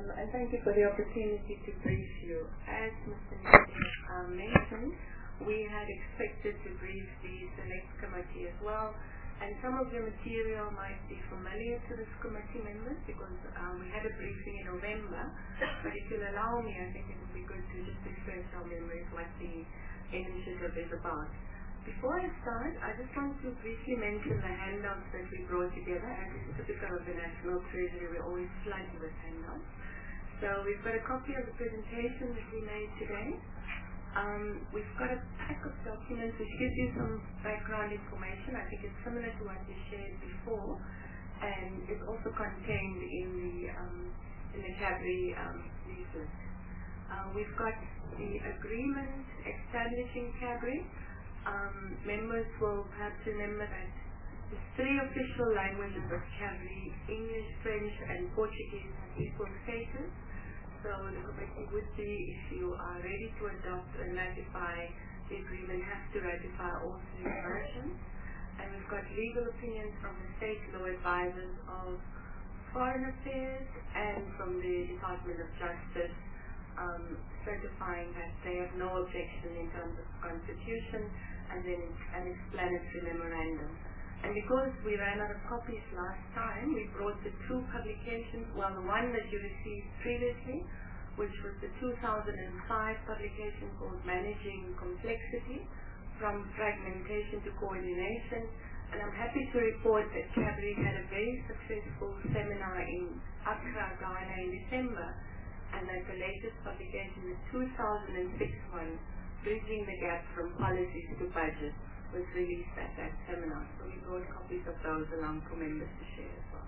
and thank you for the opportunity to brief you. As Mr. Nene mentioned, we had expected to brief the Select Committee as well, and some of the material might be familiar to this committee members because we had a briefing in November, but if you'll allow me, I think it would be good to just refresh our memories what the initiative is about. Before I start, I just want to briefly mention the handouts that we brought together. As is typical of the National Treasury, we're always flooded with handouts. So we've got a copy of the presentation that we made today. We've got a pack of documents which gives you some background information. I think it's similar to what we shared before, and it's also contained in the CABRI leaflet. We've got the agreement establishing CABRI. Members will have to remember that the three official languages of CABRI, English, French, and Portuguese, have equal status. So the committee would be, if you are ready to adopt and ratify the agreement, have to ratify all three versions. And we've got legal opinions from the state law advisors of Foreign Affairs and from the Department of Justice, certifying that they have no objection in terms of constitution, and then an explanatory memorandum. And because we ran out of copies last time, we brought the two publications, well, the one that you received previously, which was the 2005 publication called Managing Complexity, From Fragmentation to Coordination. And I'm happy to report that CABRI had a very successful seminar in Accra, Ghana in December, and that the latest publication, the 2006 one, Bridging the Gap from Policies to Budget, was released at that seminar. So we brought copies of those along for members to share as well.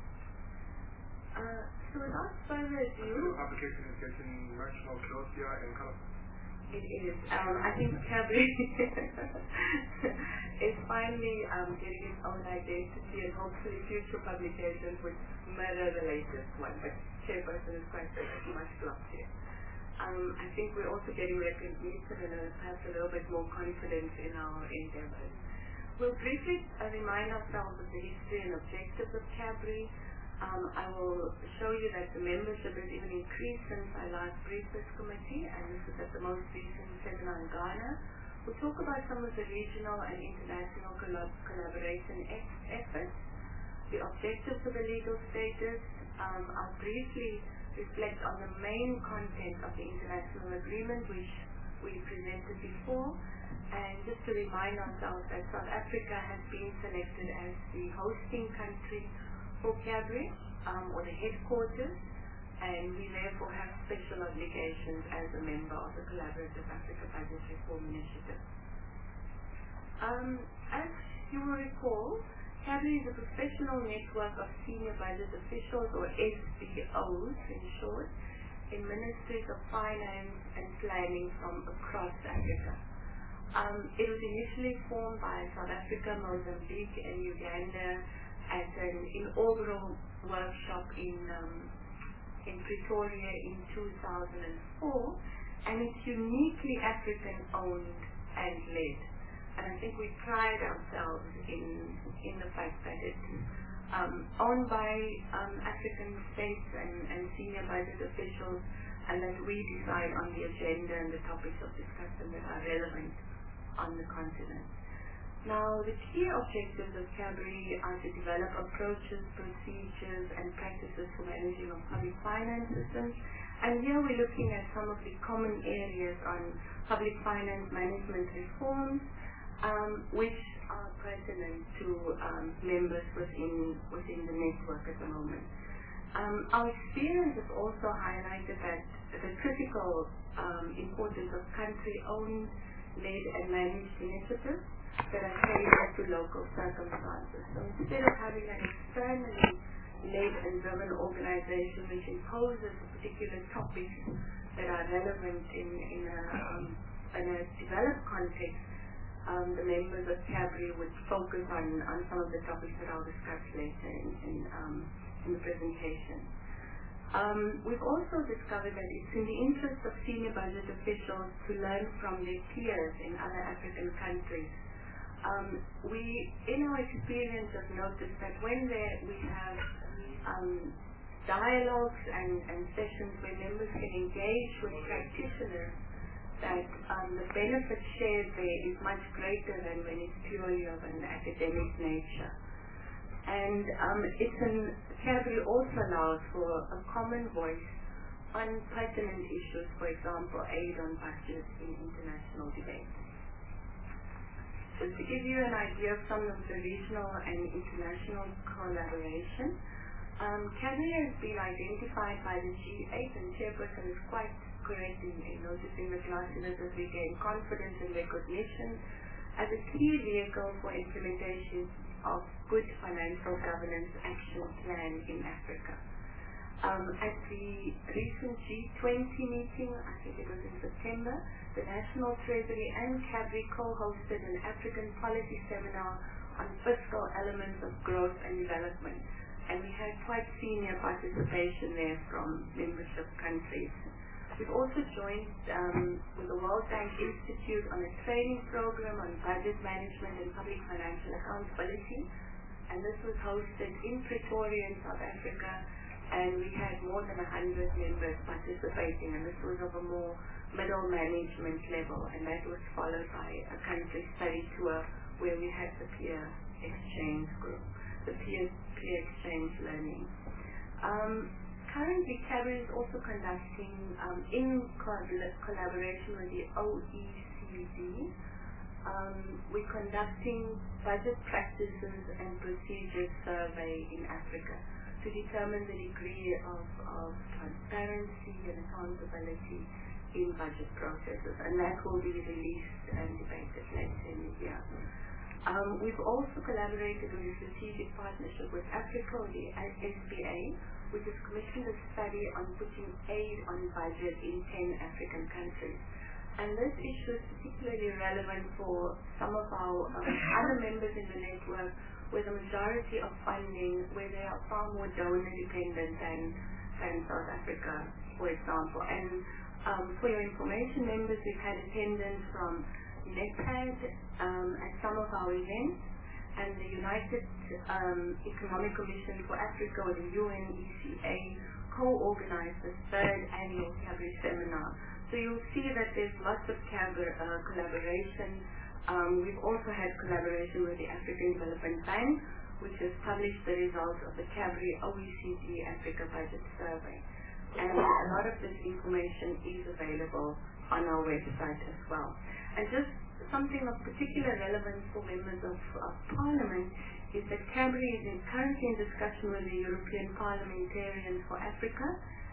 So without further ado... The publication is getting much more glossier and colorful. It is. I think CABRI is finally getting its own identity, and hopefully future publications would mirror the latest one. But Chairperson is quite much glossier. I think we're also getting recognition and perhaps a little bit more confidence in our endeavors. We'll briefly remind ourselves of the history and objectives of CABRI. I will show you that the membership has even increased since I last briefed this committee, and this is at the most recent seminar in Ghana. We'll talk about some of the regional and international collaboration efforts, the objectives of the legal status. I'll briefly reflect on the main content of the international agreement which we presented before, and just to remind ourselves that South Africa has been selected as the hosting country for CABRI, or the headquarters, and we therefore have special obligations as a member of the Collaborative Africa Budget Reform Initiative. As you will recall, CABRI is a professional network of senior budget officials, or SBOs in short, in ministries of finance and planning from across Africa. It was initially formed by South Africa, Mozambique, and Uganda at an inaugural workshop in Pretoria in 2004, and it's uniquely African-owned and led. And I think we pride ourselves in the fact that it's owned by African states and senior budget officials, and that we decide on the agenda and the topics of discussion that are relevant on the continent. Now, the key objectives of CABRI are to develop approaches, procedures, and practices for managing of public finance systems. And here we're looking at some of the common areas on public finance management reforms, which are pertinent to members within the network at the moment. Our experience has also highlighted that the critical importance of country-owned, led and managed initiatives that are tailored to local circumstances. So instead of having an externally led and driven organization which imposes a particular topic that are relevant in a developed context, the members of CABRI would focus on some of the topics that I'll discuss later in the presentation. We've also discovered that it's in the interest of senior budget officials to learn from their peers in other African countries. We, in our experience, have noticed that when we have dialogues and sessions where members can engage with practitioners, that the benefit shared there is much greater than when it's purely of an academic nature. And CABRI also allows for a common voice on pertinent issues, for example, aid on budgets in international debates. Just to give you an idea of some of the regional and international collaboration, CABRI has been identified by the G8, and Chairperson is quite correct in noticing the classes as we gain confidence and recognition as a key vehicle for implementation of good financial governance action plan in Africa. At the recent G20 meeting, I think it was in September, the National Treasury and CABRI co-hosted an African policy seminar on fiscal elements of growth and development. And we had quite senior participation there from membership countries. We've also joined with the World Bank Institute on a training program on budget management and public financial accountability. And this was hosted in Pretoria in South Africa, and we had more than 100 members participating, and this was of a more middle management level, and that was followed by a country study tour where we had the peer exchange group, the peer exchange learning. Currently, CABRI is also conducting, in collaboration with the OECD, we're conducting budget practices and procedures survey in Africa to determine the degree of transparency and accountability in budget processes, and that will be released and debated later in the year. We've also collaborated with a strategic partnership with Africa, or the SBA, which has commissioned a study on putting aid on budget in 10 African countries. And this issue is particularly relevant for some of our other members in the network, where the majority of funding, where they are far more donor dependent than South Africa, for example. And for your information, members, we've had attendance from NEPAD at some of our events, and the United Economic Commission for Africa, or the UNECA, co-organized the 3rd annual CABRI seminar. So you'll see that there's lots of collaboration. We've also had collaboration with the African Development Bank, which has published the results of the CABRI OECD Africa Budget Survey. And a lot of this information is available on our website as well. And just something of particular relevance for members of Parliament is that CABRI is currently in discussion with the European Parliamentarians for Africa,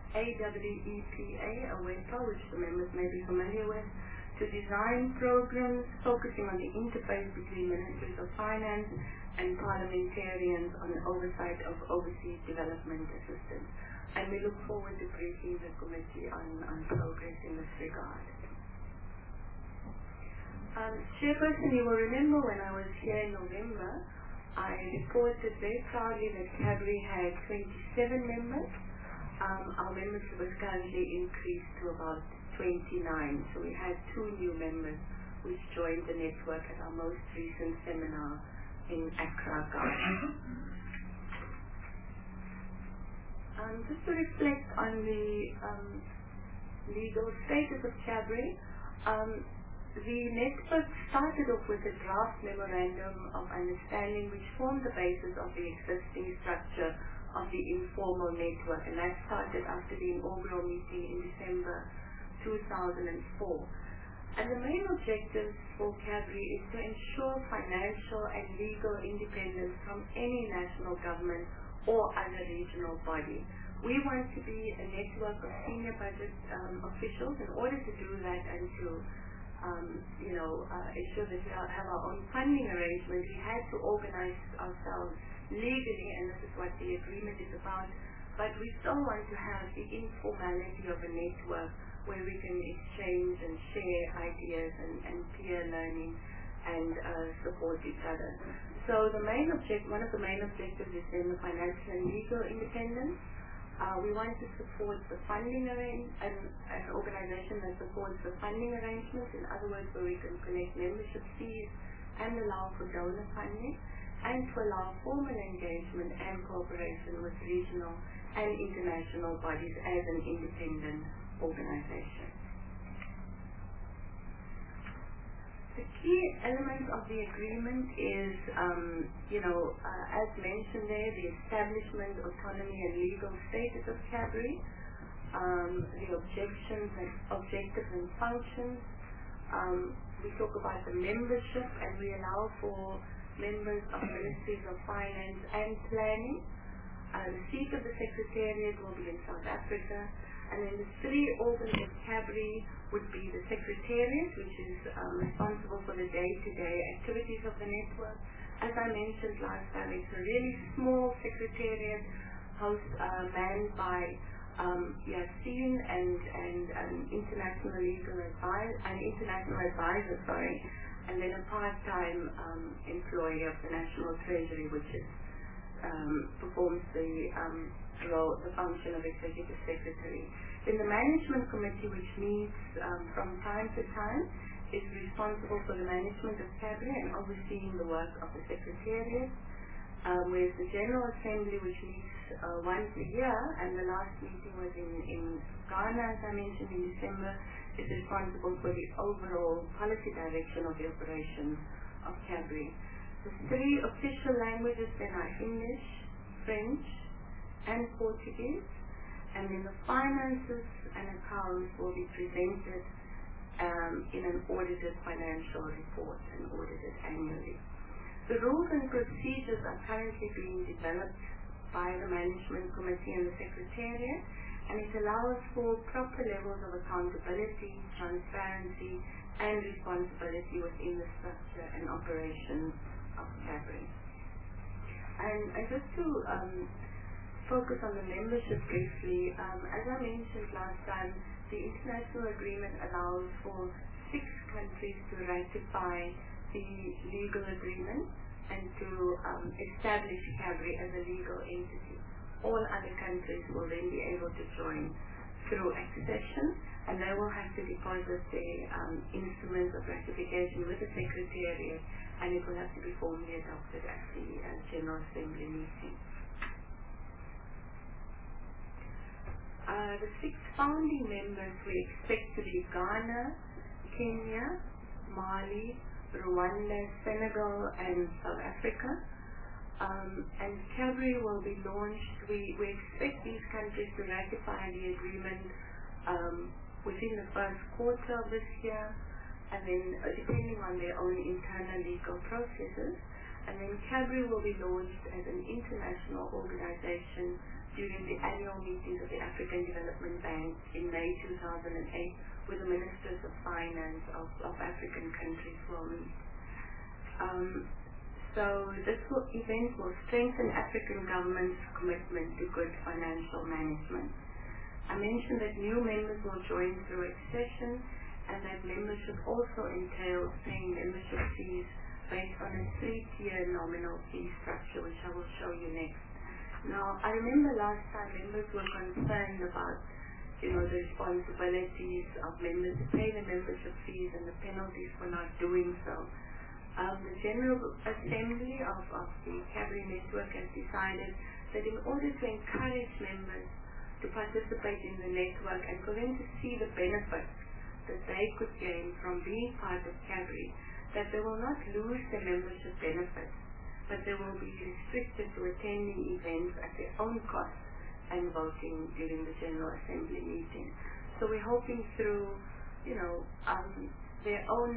AWEPA, AWEPA, which the members may be familiar with, to design programs focusing on the interface between ministries of finance and parliamentarians on the oversight of overseas development assistance. And we look forward to briefing the committee on progress in this regard. Chairperson, you will remember when I was here in November, I reported very proudly that CABRI had 27 members. Our membership was currently increased to about 29, so we had 2 new members which joined the network at our most recent seminar in Accra, Ghana. Just to reflect on the legal status of CABRI, the network started off with a draft memorandum of understanding which formed the basis of the existing structure of the informal network, and that started after the inaugural meeting in December 2004. And the main objectives for CABRI is to ensure financial and legal independence from any national government or other regional body. We want to be a network of senior budget officials. In order to do that and to ensure that we have our own funding arrangement, we had to organize ourselves legally, and this is what the agreement is about. But we still want to have the informality of a network where we can exchange and share ideas and peer learning and support each other. So one of the main objectives is then the financial and legal independence. We want to support the funding an organization that supports the funding arrangements, in other words, where we can collect membership fees and allow for donor funding. and to allow formal engagement and cooperation with regional and international bodies as an independent organization. The key element of the agreement is, as mentioned there, the establishment, autonomy, and legal status of CABRI, the objectives and functions. We talk about the membership, and we allow for members of ministries of finance and planning. The seat of the Secretariat will be in South Africa, and then the three organs of CABRI would be the Secretariat, which is responsible for the day-to-day activities of the network. As I mentioned last time, it's a really small Secretariat manned by Yassine and an international advisor, and then a part-time employee of the National Treasury, which is performs the function of Executive Secretary. Then the Management Committee, which meets from time to time, is responsible for the management of CABRI and overseeing the work of the Secretariat. Whereas the General Assembly, which meets once a year, and the last meeting was in Ghana, as I mentioned, in December, is responsible for the overall policy direction of the operations of CABRI. The three official languages then are English, French, and Portuguese, and then the finances and accounts will be presented in an audited financial report and audited annually. The rules and procedures are currently being developed by the Management Committee and the Secretariat, and it allows for proper levels of accountability, transparency, and responsibility within the structure and operations of CABRI. And just to focus on the membership briefly, as I mentioned last time, the international agreement allows for 6 countries to ratify the legal agreement and to establish CABRI as a legal entity. All other countries will then be able to join through accession, and they will have to deposit their instruments of ratification with the Secretariat, and it will have to be formally adopted at the General Assembly meeting. The 6 founding members we expect to be Ghana, Kenya, Mali, Rwanda, Senegal, and South Africa. And CABRI will be launched. We expect these countries to ratify the agreement within the first quarter of this year, and then depending on their own internal legal processes. And then CABRI will be launched as an international organization during the annual meetings of the African Development Bank in May 2008, where the Ministers of Finance of African countries will meet. So this event will strengthen African government's commitment to good financial management. I mentioned that new members will join through accession, and that membership also entails paying membership fees based on a 3-tier nominal fee structure, which I will show you next. Now, I remember last time members were concerned about, the responsibilities of members to pay the membership fees and the penalties for not doing so. The General Assembly of the CABRI network has decided that in order to encourage members to participate in the network and for them to see the benefits that they could gain from being part of CABRI, that they will not lose their membership benefits, but they will be restricted to attending events at their own cost and voting during the General Assembly meeting. So we're hoping through, their own,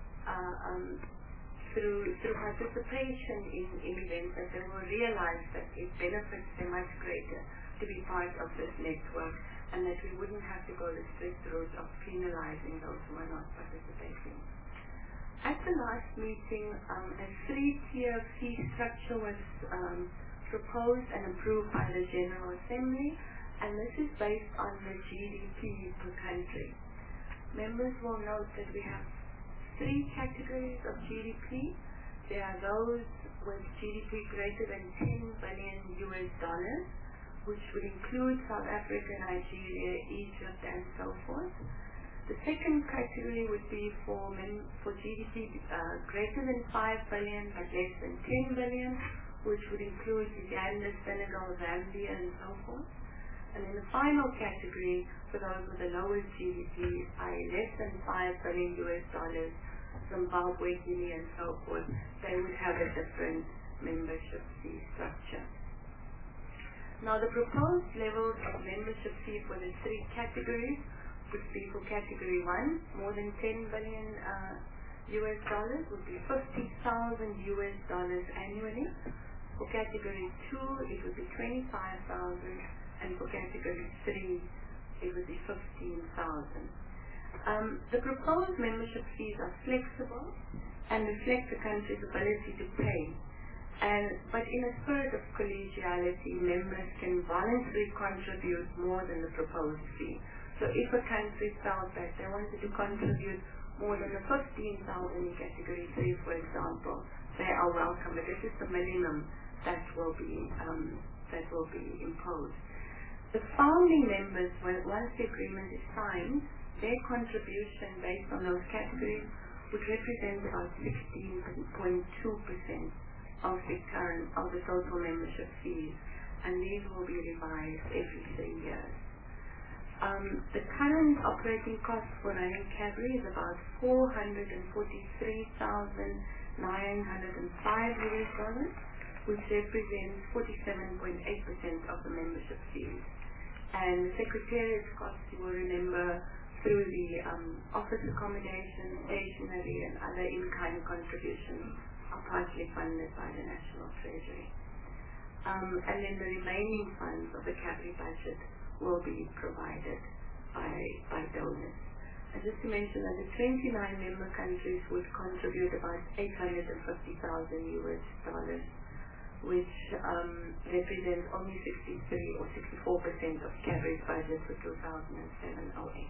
through participation in events, that they will realize that it benefits them much greater to be part of this network, and that we wouldn't have to go the strict route of penalizing those who are not participating. At the last meeting, a 3-tier fee structure was proposed and approved by the General Assembly, and this is based on the GDP per country. Members will note that we have 3 categories of GDP. There are those with GDP greater than $10 billion, which would include South Africa, Nigeria, Egypt, and so forth. The second category would be for GDP greater than 5 billion but less than 10 billion, which would include Uganda, Senegal, Zambia, and so forth. And then the final category for those with the lowest GDP, i.e. less than $5 billion US, Zimbabwe, Guinea, and so forth, they would have a different membership fee structure. Now, the proposed levels of membership fee for the three categories would be for category 1, more than 10 billion US dollars, would be $50,000 US annually. For category 2, it would be 25,000, and for category 3, it would be 15,000. The proposed membership fees are flexible and reflect the country's ability to pay. But in a spirit of collegiality, members can voluntarily contribute more than the proposed fee. So if a country felt that they wanted to contribute more than the 15,000 in category 3, for example, they are welcome. But this is the minimum that will be imposed. The founding members, once the agreement is signed, their contribution based on those categories would represent about 16.2% of the total membership fees, and these will be revised every 3 years. The current operating cost for running CABRI is about $443,905, which represents 47.8% of the membership fees. And the Secretariat's costs, you will remember, through the office accommodation, stationery, and other in-kind contributions are partly funded by the National Treasury. And then the remaining funds of the CABRI budget will be provided by donors. And just to mention that the 29 member countries would contribute about $850,000 US, which represents only 63 or 64% of CABRI's budget for 2007-08.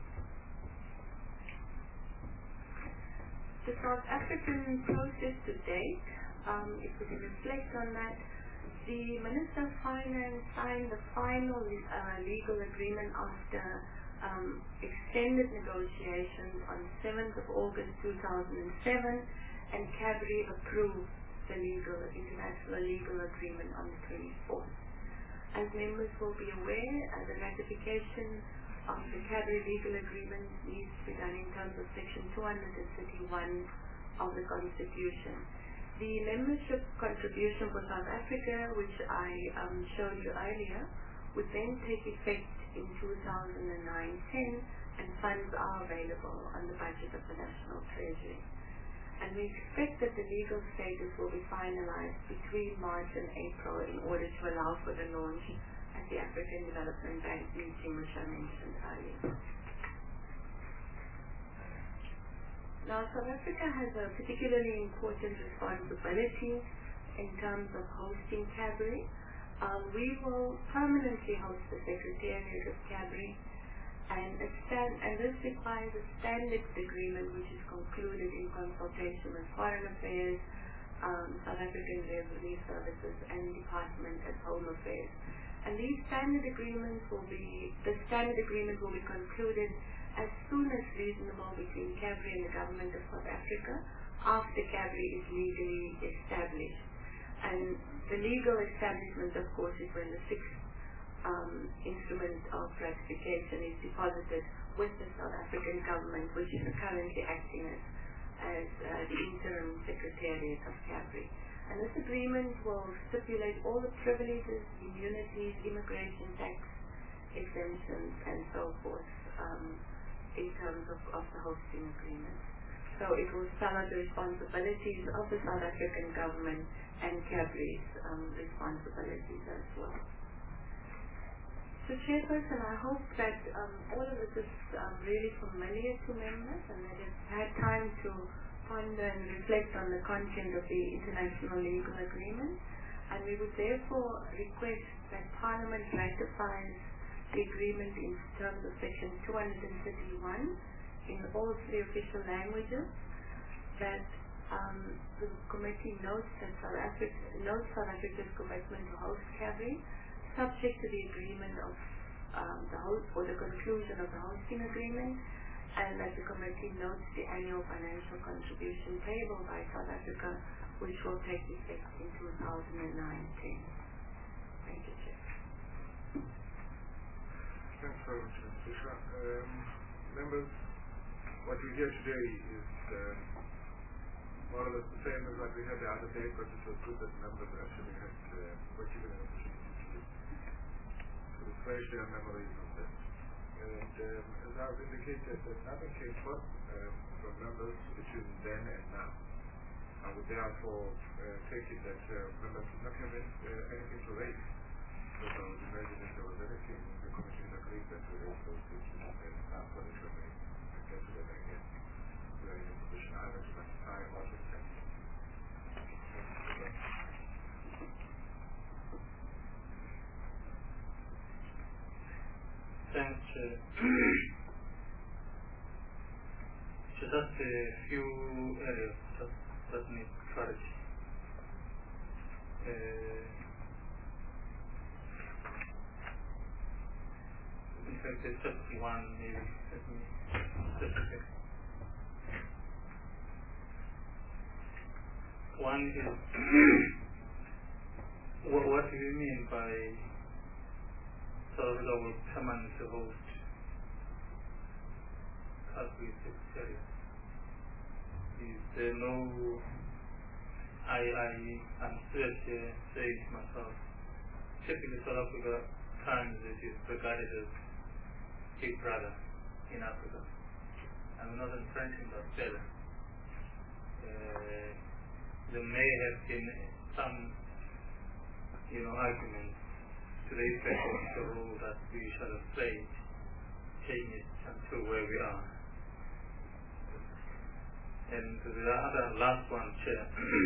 The South African process to date, if we can reflect on that, the Minister of Finance signed the final legal agreement after extended negotiations on 7th of August 2007, and CABRI approved the international legal agreement on the 24th. As members will be aware, the ratification of the CABRI legal agreement needs to be done in terms of Section 231 of the Constitution. The membership contribution for South Africa, which I showed you earlier, would then take effect in 2009-10, and funds are available on the budget of the National Treasury. And we expect that the legal status will be finalized between March and April in order to allow for the launch at the African Development Bank meeting, which I mentioned earlier. Now, South Africa has a particularly important responsibility in terms of hosting CABRI. We will permanently host the Secretariat of CABRI, and this requires a standard agreement which is concluded in consultation with Foreign Affairs, South African Revenue Services, and Department of Home Affairs. And the standard agreement will be concluded as soon as reasonable between CABRI and the Government of South Africa after CABRI is legally established. And the legal establishment, of course, is when the sixth instrument of ratification is deposited with the South African government, which is currently acting as the interim Secretariat of CABRI. And this agreement will stipulate all the privileges, immunities, immigration tax exemptions, and so forth in terms of the hosting agreement. So it will spell out the responsibilities of the South African government and CABRI's responsibilities as well. So, Chairperson, I hope that all of this is really familiar to members and that they've had time to ponder and reflect on the content of the international legal agreement. And we would therefore request that Parliament ratifies the agreement in terms of Section 231 in all three official languages, that the committee notes South Africa's commitment to host CABRI, subject to the agreement of the conclusion of the hosting agreement, and that the committee notes the annual financial contribution payable by South Africa, which will take effect in 2019. Thank you, Chair. Thanks very much, Ms. Fisher. Members, what we hear today is more or less the same as what we had the other day, but it was good that members actually were given an opportunity to refresh their memories on this. And as I've indicated, that nothing came forth from members between then and now. I would therefore take it that members did not have anything to raise. But I would imagine if there was anything, the committee agreed that we raise those issues and ask for it to remain and get to them again. We are in a position either to ratify or to accept. Thanks. Just a few areas that need clarity. In fact, there's just one, maybe. Let me just a second. One is what do you mean by South Africa will permanently host Calgary Secretariat? Is there no... I'm still saying to myself, typically South Africa times it is regarded as Big Brother in Africa. I'm not entrenching that better. There may have been some, arguments to the effect of the role that we shall have played, taking it until where we are. And the other last one, Chair,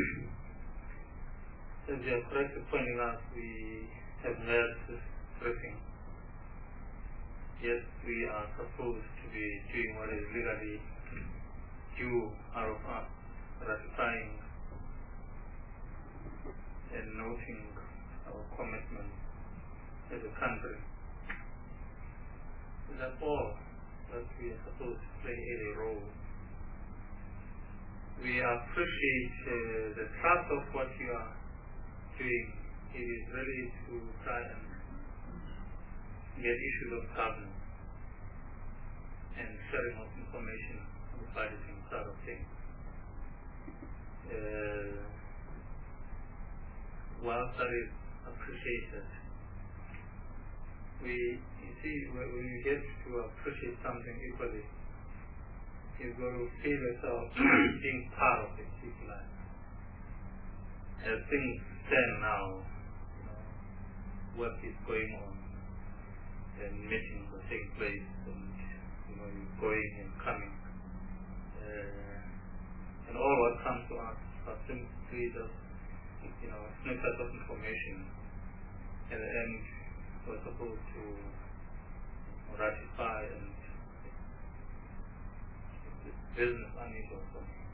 as you are correctly pointing out, we have held this briefing. Yes, we are supposed to be doing what is legally due out of us, ratifying and noting our commitment as a country. That's all that we are supposed to play a role. We appreciate the thrust of what you are doing. It is really to try and get issues of governance and sharing of information on the budgeting side of things. Whilst that is appreciated, you see, when you get to appreciate something equally, you've got to feel yourself being part of it, if you like. As things stand now, work is going on, and meetings are taking place, and you're going and coming, and all what comes to us are simply just snippets of information, and we're supposed to ratify and business unequal.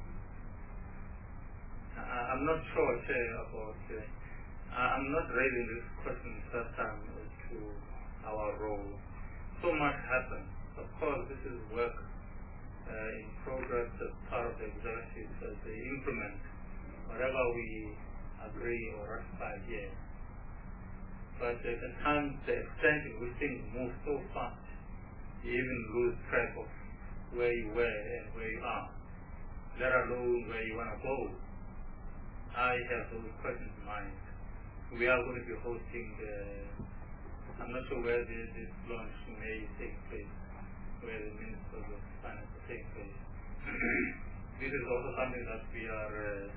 I'm not sure, Chair, about. I'm not raising this question first time as to our role. So much happens. Of course, this is work in progress as part of the executive as they implement whatever we agree or ratify here. But at times, the extent in which things move so fast, you even lose track of where you were and where you are, let alone where you want to go. I have those questions in mind. We are going to be hosting I'm not sure where this launch may take place, where the Ministers of Finance will take place. This is also something that we are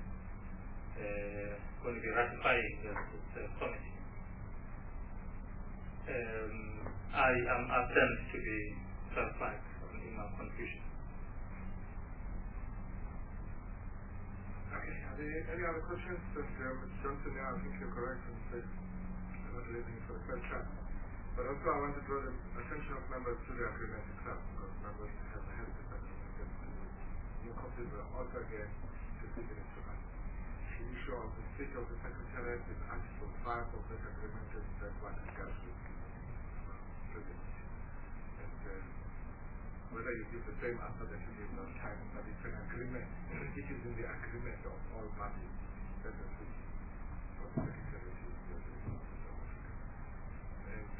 going to be ratifying as a committee. I am attempting to be clarified in my confusion. Okay, are there any other questions? Mr. Johnson, I think you're correct when you said you're not raising it for the first time. But also I want to draw the attention of members to the agreement itself, because members have this agreement against new copies were also again distributed to us. The issue of the seat of the Secretariat is Article 5 of this agreement, is that one discussed with President. And we whether you give the same answer that you gave last time, but it's an agreement. It is in the agreement of all parties that the city for security is the South Africa. And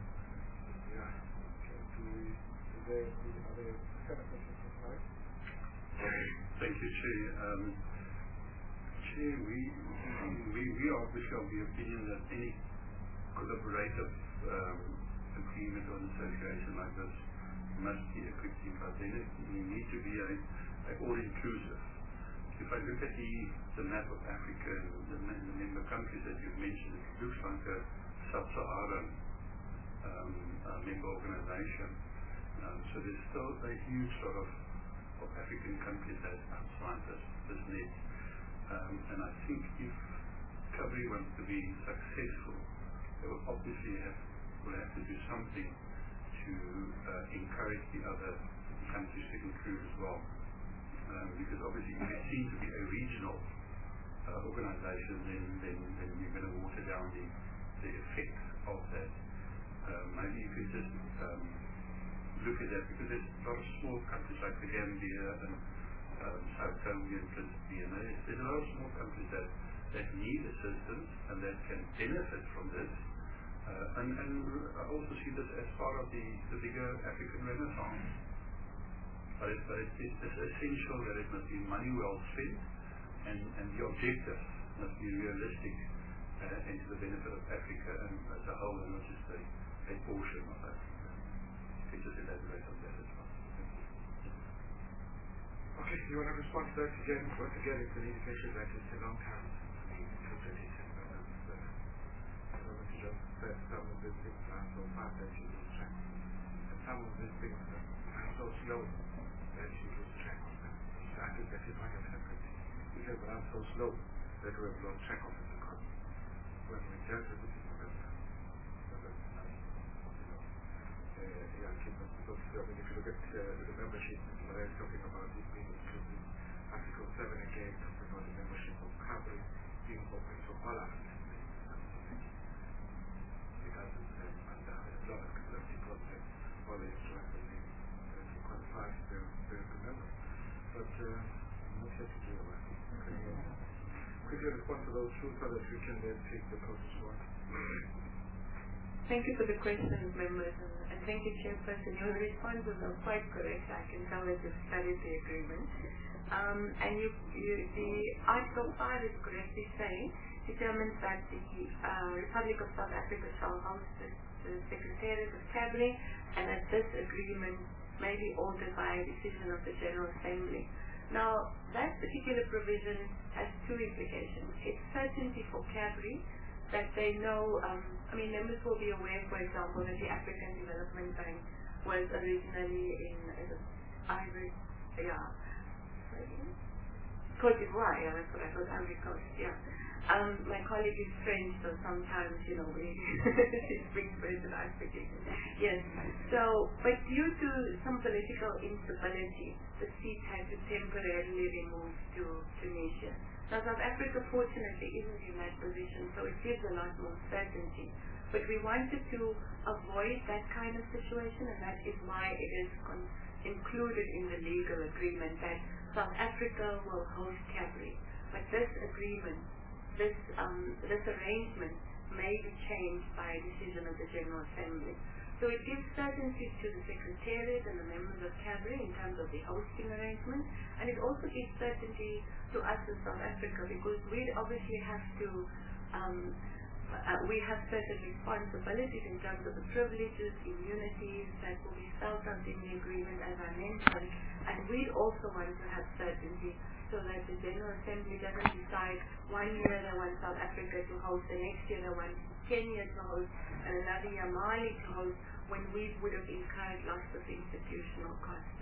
is there any other questions from Mike? Thank you, Chair. Chair, we are obviously of the opinion that any collaborative agreement or association like this must be equipped by then. We need to be all-inclusive. If I look at the map of Africa and the member countries that you've mentioned, it looks like a sub-Saharan member organization. So there's still a huge sort of African countries that outside this net. And I think if CABRI wants to be successful, they will obviously will have to do something to encourage the other countries to include as well. Because obviously if it seems to be a regional organization, then you're going to water down the effects of that. Maybe you could just look at that, because there's a lot of small countries like the Gambia and South Congo and Principe, and there's a lot of small countries that need assistance and that can benefit from this. And I also see this as part of the bigger African Renaissance. But it's essential that it must be money well spent, and the objectives must be realistic and to the benefit of Africa and as a whole, and not just a portion of Africa. Just elaborate on that as well. Okay, you want to respond to that again? Once again, it's an indication that it's a long time interpretation. I want to just say some of these things are so fast that you lose track. And some of these things are so slow that you lose track of them. I think that is one of the things. It has run so slow that we have lost track of it, because when we judge it, this is if you look at the membership, what I'm talking about is being inclusive. Article 7 again talks about the membership of CABRI being open to all African states. It doesn't say under a lot of conservative process all the instructors to qualify the member. But I'm not here to do that. Quickly respond to those two so that we can then take the process forward. Thank you for the questions, members, and thank you, Chairperson. Your responses are quite correct. I can tell that you've studied the agreement. And the Article 5 is correctly saying, determines that the Republic of South Africa shall host the Secretariat of CABRI, and that this agreement may be altered by a decision of the General Assembly. Now, that particular provision has two implications. It's certainty for CABRI, that they know, members will be aware, for example, that the African Development Bank was originally in Cote d'Ivoire, that's what I thought, Ivory Coast, my colleague is French, so sometimes, she speaks French and I speak English. Yes, so, but due to some political instability, the seat had to temporarily remove to Tunisia. Now, South Africa, fortunately, isn't in that position, so it gives a lot more certainty. But we wanted to avoid that kind of situation, and that is why it is included in the legal agreement that South Africa will host CABRI. But this agreement, this arrangement may be changed by a decision of the General Assembly. So it gives certainty to the Secretariat and the members of CABRI in terms of the hosting arrangement, and it also gives certainty to us in South Africa, because we obviously have to, we have certain responsibilities in terms of the privileges, immunities that will be spelled out in the agreement, as I mentioned, and we also want to have certainty so that the General Assembly doesn't decide 1 year they want South Africa to host, the next year they want 10 years to host, and another year Mali to host, when we would have incurred lots of institutional costs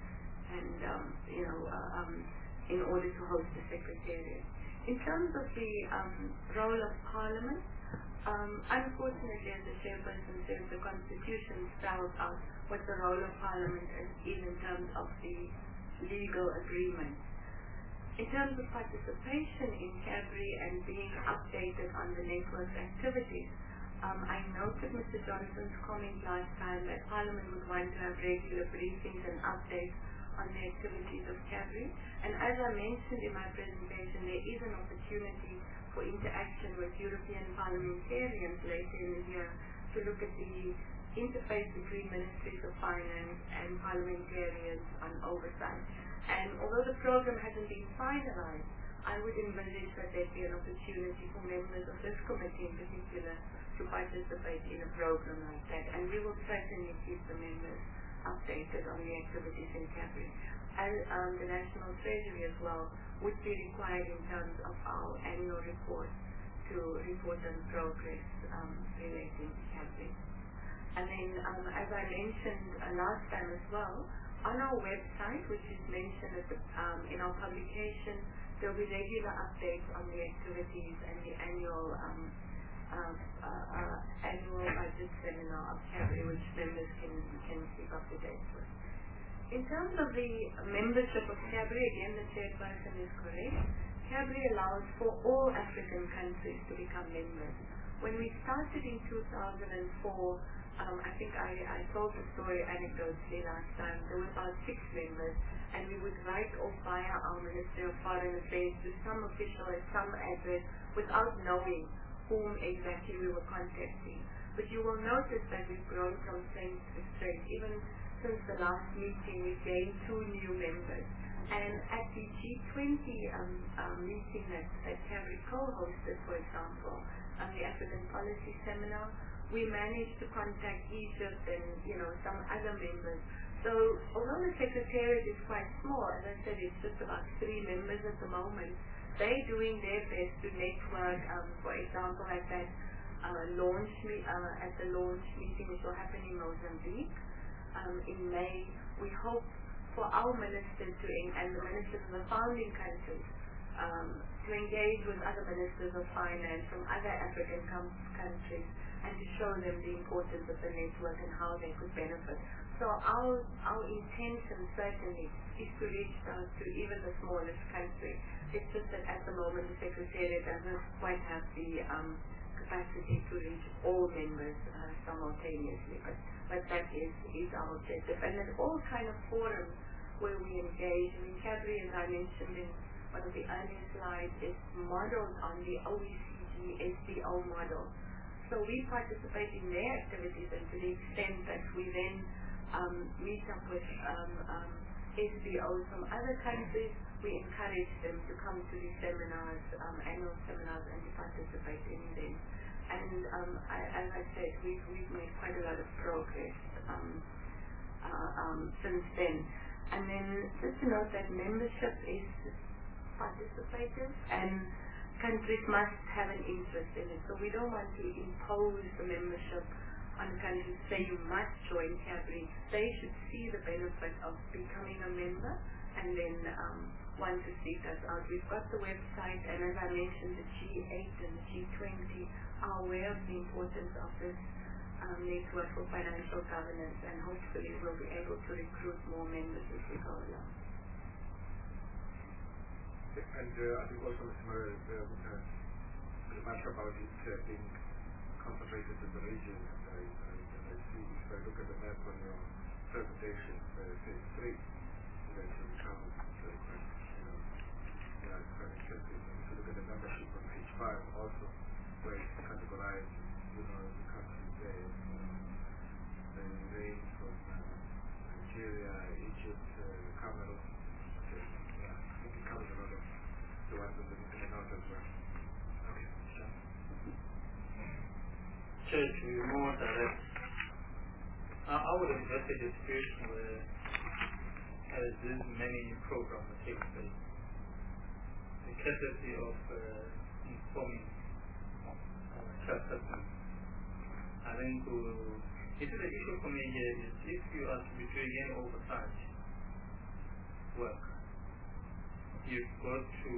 in order to host the Secretariat. In terms of the role of Parliament, unfortunately, as the Chairperson says, the Constitution spells out what the role of Parliament is in terms of the legal agreement. In terms of participation in CABRI and being updated on the network's activities, I noted Mr. Johnson's comment last time that Parliament would want to have regular briefings and updates on the activities of CABRI. And as I mentioned in my presentation, there is an opportunity for interaction with European parliamentarians later in the year to look at the interface between Ministries of Finance and parliamentarians on oversight. And although the program hasn't been finalized, I would envisage that there'd be an opportunity for members of this committee in particular to participate in a program like that. And we will certainly keep the members updated on the activities in CABRI. And the National Treasury as well would be required in terms of our annual report to report on progress relating to CABRI. And then, as I mentioned last time as well, on our website, which is mentioned at the, in our publication, there will be regular updates on the activities and the annual budget seminar of CABRI, which members can keep up to date with. In terms of the membership of CABRI, again, the chairperson is correct. CABRI allows for all African countries to become members. When we started in 2004, I think I told the story anecdotally last time. There were about 6 members, and we would write off via our Ministry of Foreign Affairs to some official at some address without knowing whom exactly we were contacting. But you will notice that we've grown from strength to strength. Even since the last meeting, we gained 2 new members. And at the G20 meeting that CABRI co-hosted, for example, the African Policy Seminar, we managed to contact Egypt and, some other members. So, although the Secretariat is quite small, as I said, it's just about 3 members at the moment, they're doing their best to network, for example, at that at the launch meeting which will happen in Mozambique in May. We hope for our ministers and the ministers of the founding countries to engage with other ministers of finance from other African countries and to show them the importance of the network and how they could benefit. So our intention certainly is to reach out to even the smallest country. It's just that at the moment the Secretariat doesn't quite have the capacity to reach all members simultaneously. But that is our objective. And then all kind of forums where we engage. I mean, CABRI, as I mentioned in one of the earlier slides, is modeled on the OECD SBO model. So we participate in their activities, and to the extent that we then meet up with SBOs from other countries, we encourage them to come to these seminars, annual seminars, and to participate in them. And as I said, we've made quite a lot of progress since then. And then just to note that membership is participative and countries must have an interest in it. So we don't want to impose the membership on countries, say you must join CABRI. They should see the benefit of becoming a member and then want to seek us out. We've got the website, and as I mentioned, the G8 and the G20 are aware of the importance of this network for financial governance, and hopefully we'll be able to recruit more members as we go along. And I think also Mr. Murray pretty much about it being concentrated in the region. I see, if I look at the map on your presentation, phase 3, eventually comes quite, it's quite extensive. And if you look at the membership on page 5 also, where it's categorized, the countries there, they range from Nigeria, Egypt, Cameroon. I think it covers a lot of the ones that we can out as well. Okay, sure. Chair, to be more direct, I would envisage a situation where this many programs are taking place. The capacity of informing chairperson. I think the issue for me here is if you are to be doing any oversight work, you've got to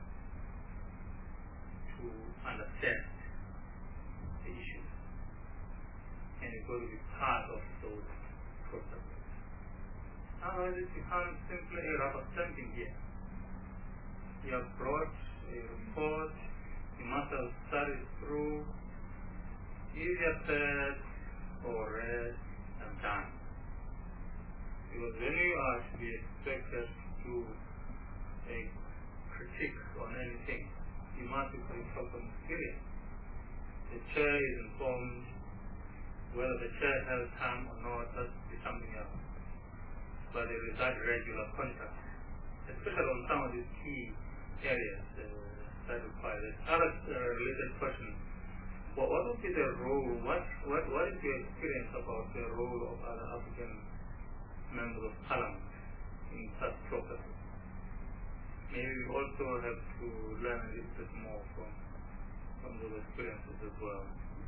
understand the issues, and you've got to be part of those processes. Otherwise it becomes simply a rubber stamping here. You have brought a report, you must have studied through, you just said or read and done. Because when you are to be expected to make critique on anything, you must be free from experience. The chair is informed. Whether the chair has time or not, that is something else. But there is that regular contact, especially on some of these key areas that require it. Other related question: what would be the role? What is your experience about the role of other African members of Parliament in such processes? Maybe we also have to learn a little bit more from those experiences as well.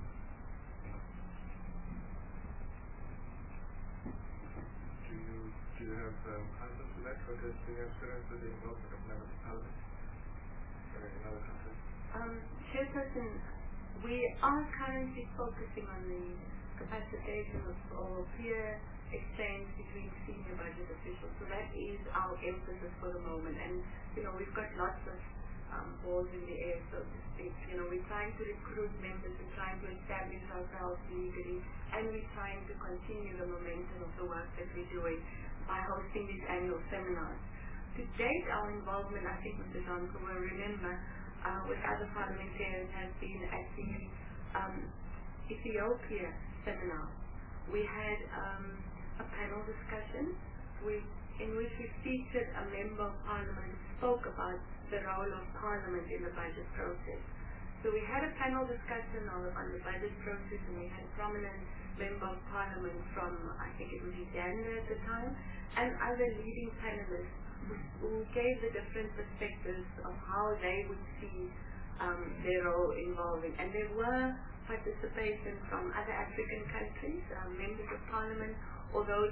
Do you have answers to that? What is the experience with the involvement of members of Parliament in other countries? Chairperson, we are currently focusing on the capacitation or peer exchange between senior budget officials. So that is our emphasis for the moment. And, we've got lots of balls in the air, so to speak. We're trying to recruit members, we're trying to establish ourselves legally, and we're trying to continue the momentum of the work that we're doing by hosting these annual seminars. To date, our involvement, I think Mr. Johnson will remember, with other parliamentarians has been at the Ethiopia seminar. We had a panel discussion in which we featured a member of Parliament who spoke about the role of Parliament in the budget process. So we had a panel discussion on the budget process, and we had a prominent member of Parliament from, I think it was Uganda at the time, and other leading panelists who gave the different perspectives of how they would see their role involving. And there were participation from other African countries, members of Parliament, although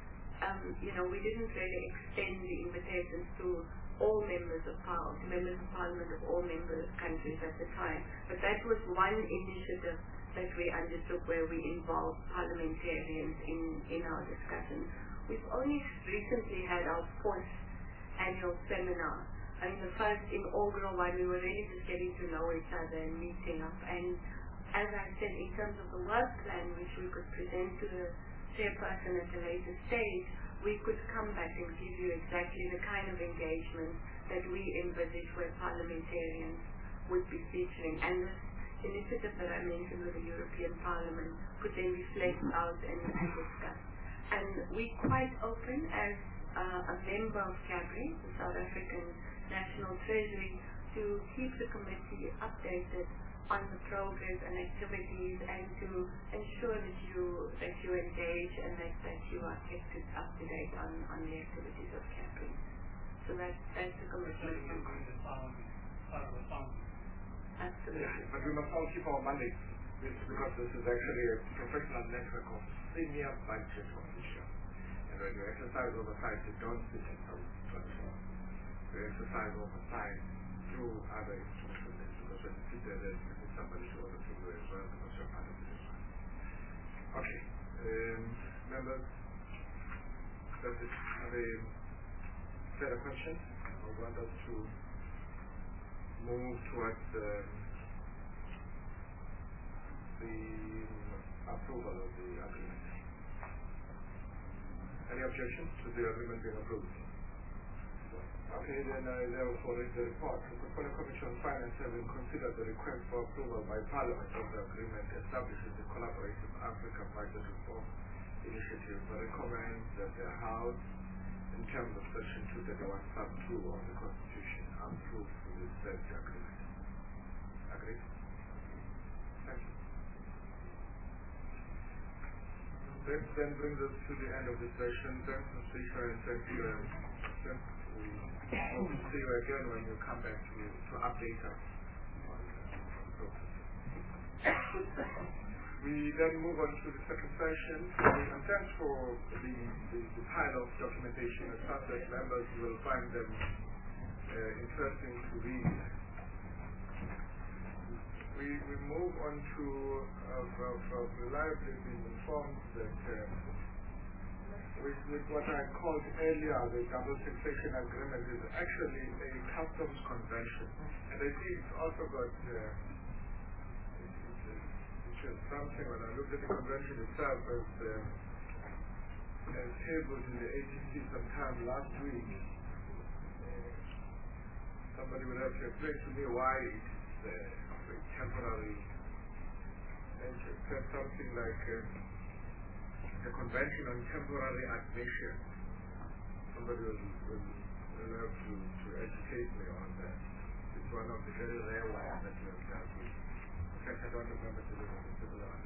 we didn't really extend the invitations to all members of Parliament of all members countries at the time. But that was one initiative that we undertook where we involved parliamentarians in our discussions. We've only recently had our fourth annual seminar. The first inaugural one, we were really just getting to know each other and meeting up. And as I said, in terms of the work plan which we could present to the chairperson at a later stage, we could come back and give you exactly the kind of engagement that we envisage where parliamentarians would be featuring. And this initiative that I mentioned with the European Parliament could then be fleshed out and discussed. And we're quite open as a member of CABRI, the South African National Treasury, to keep the committee updated on the progress and activities, and to ensure that you engage and that you are kept up to date on the activities of CABRI. So that's the commitment. Absolutely. Yeah, but we must all keep our mandates, because this is actually a professional network of senior budget officials. And when you exercise oversight, you don't sit in some platform. You exercise oversight through other instruments, because when you sit there, somebody should oversee you as well, because you're part of it as well. Okay. Members, does it have a set of questions? I want us to move towards the approval of the agreement. Any objections to the agreement being approved? Okay, then I therefore read the report. The Portfolio Commission on Finance having considered the request for approval by Parliament of the agreement establishing the Collaborative Africa Budget Reform Initiative, recommends that the House, in terms of Section 231 sub 2 of the Constitution, approve the said agreement. Agreed? Thank you. This then brings us to the end of the session. Thanks, Mr. Speaker, and thank you. We hope to see you again when you come back to update us on the process. We then move on to the second session. And thanks for the pile of documentation. As far as members will find them interesting to read. We move on to reliably being informed that with what I called earlier the double taxation agreement is actually a customs convention. And I think it's also got, it something when I looked at the convention itself as tabled in the AGC sometime last week. Somebody would have to explain to me why it's a temporary nature. It said something like the Convention on Temporary Admission. Somebody will have to educate me on that. It's one of the very rare ones that we have dealt with. In fact, I don't remember the similar one.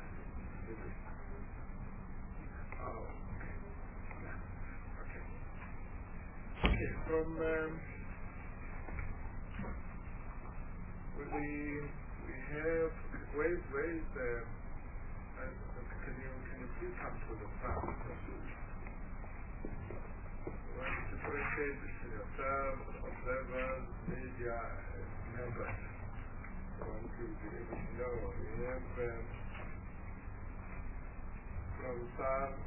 Oh, okay. Yeah. Okay. Okay, from we have where is can you please come to the front? We want to differentiate between yourselves, observers, media, and members. We want to be able to know. We have from SARS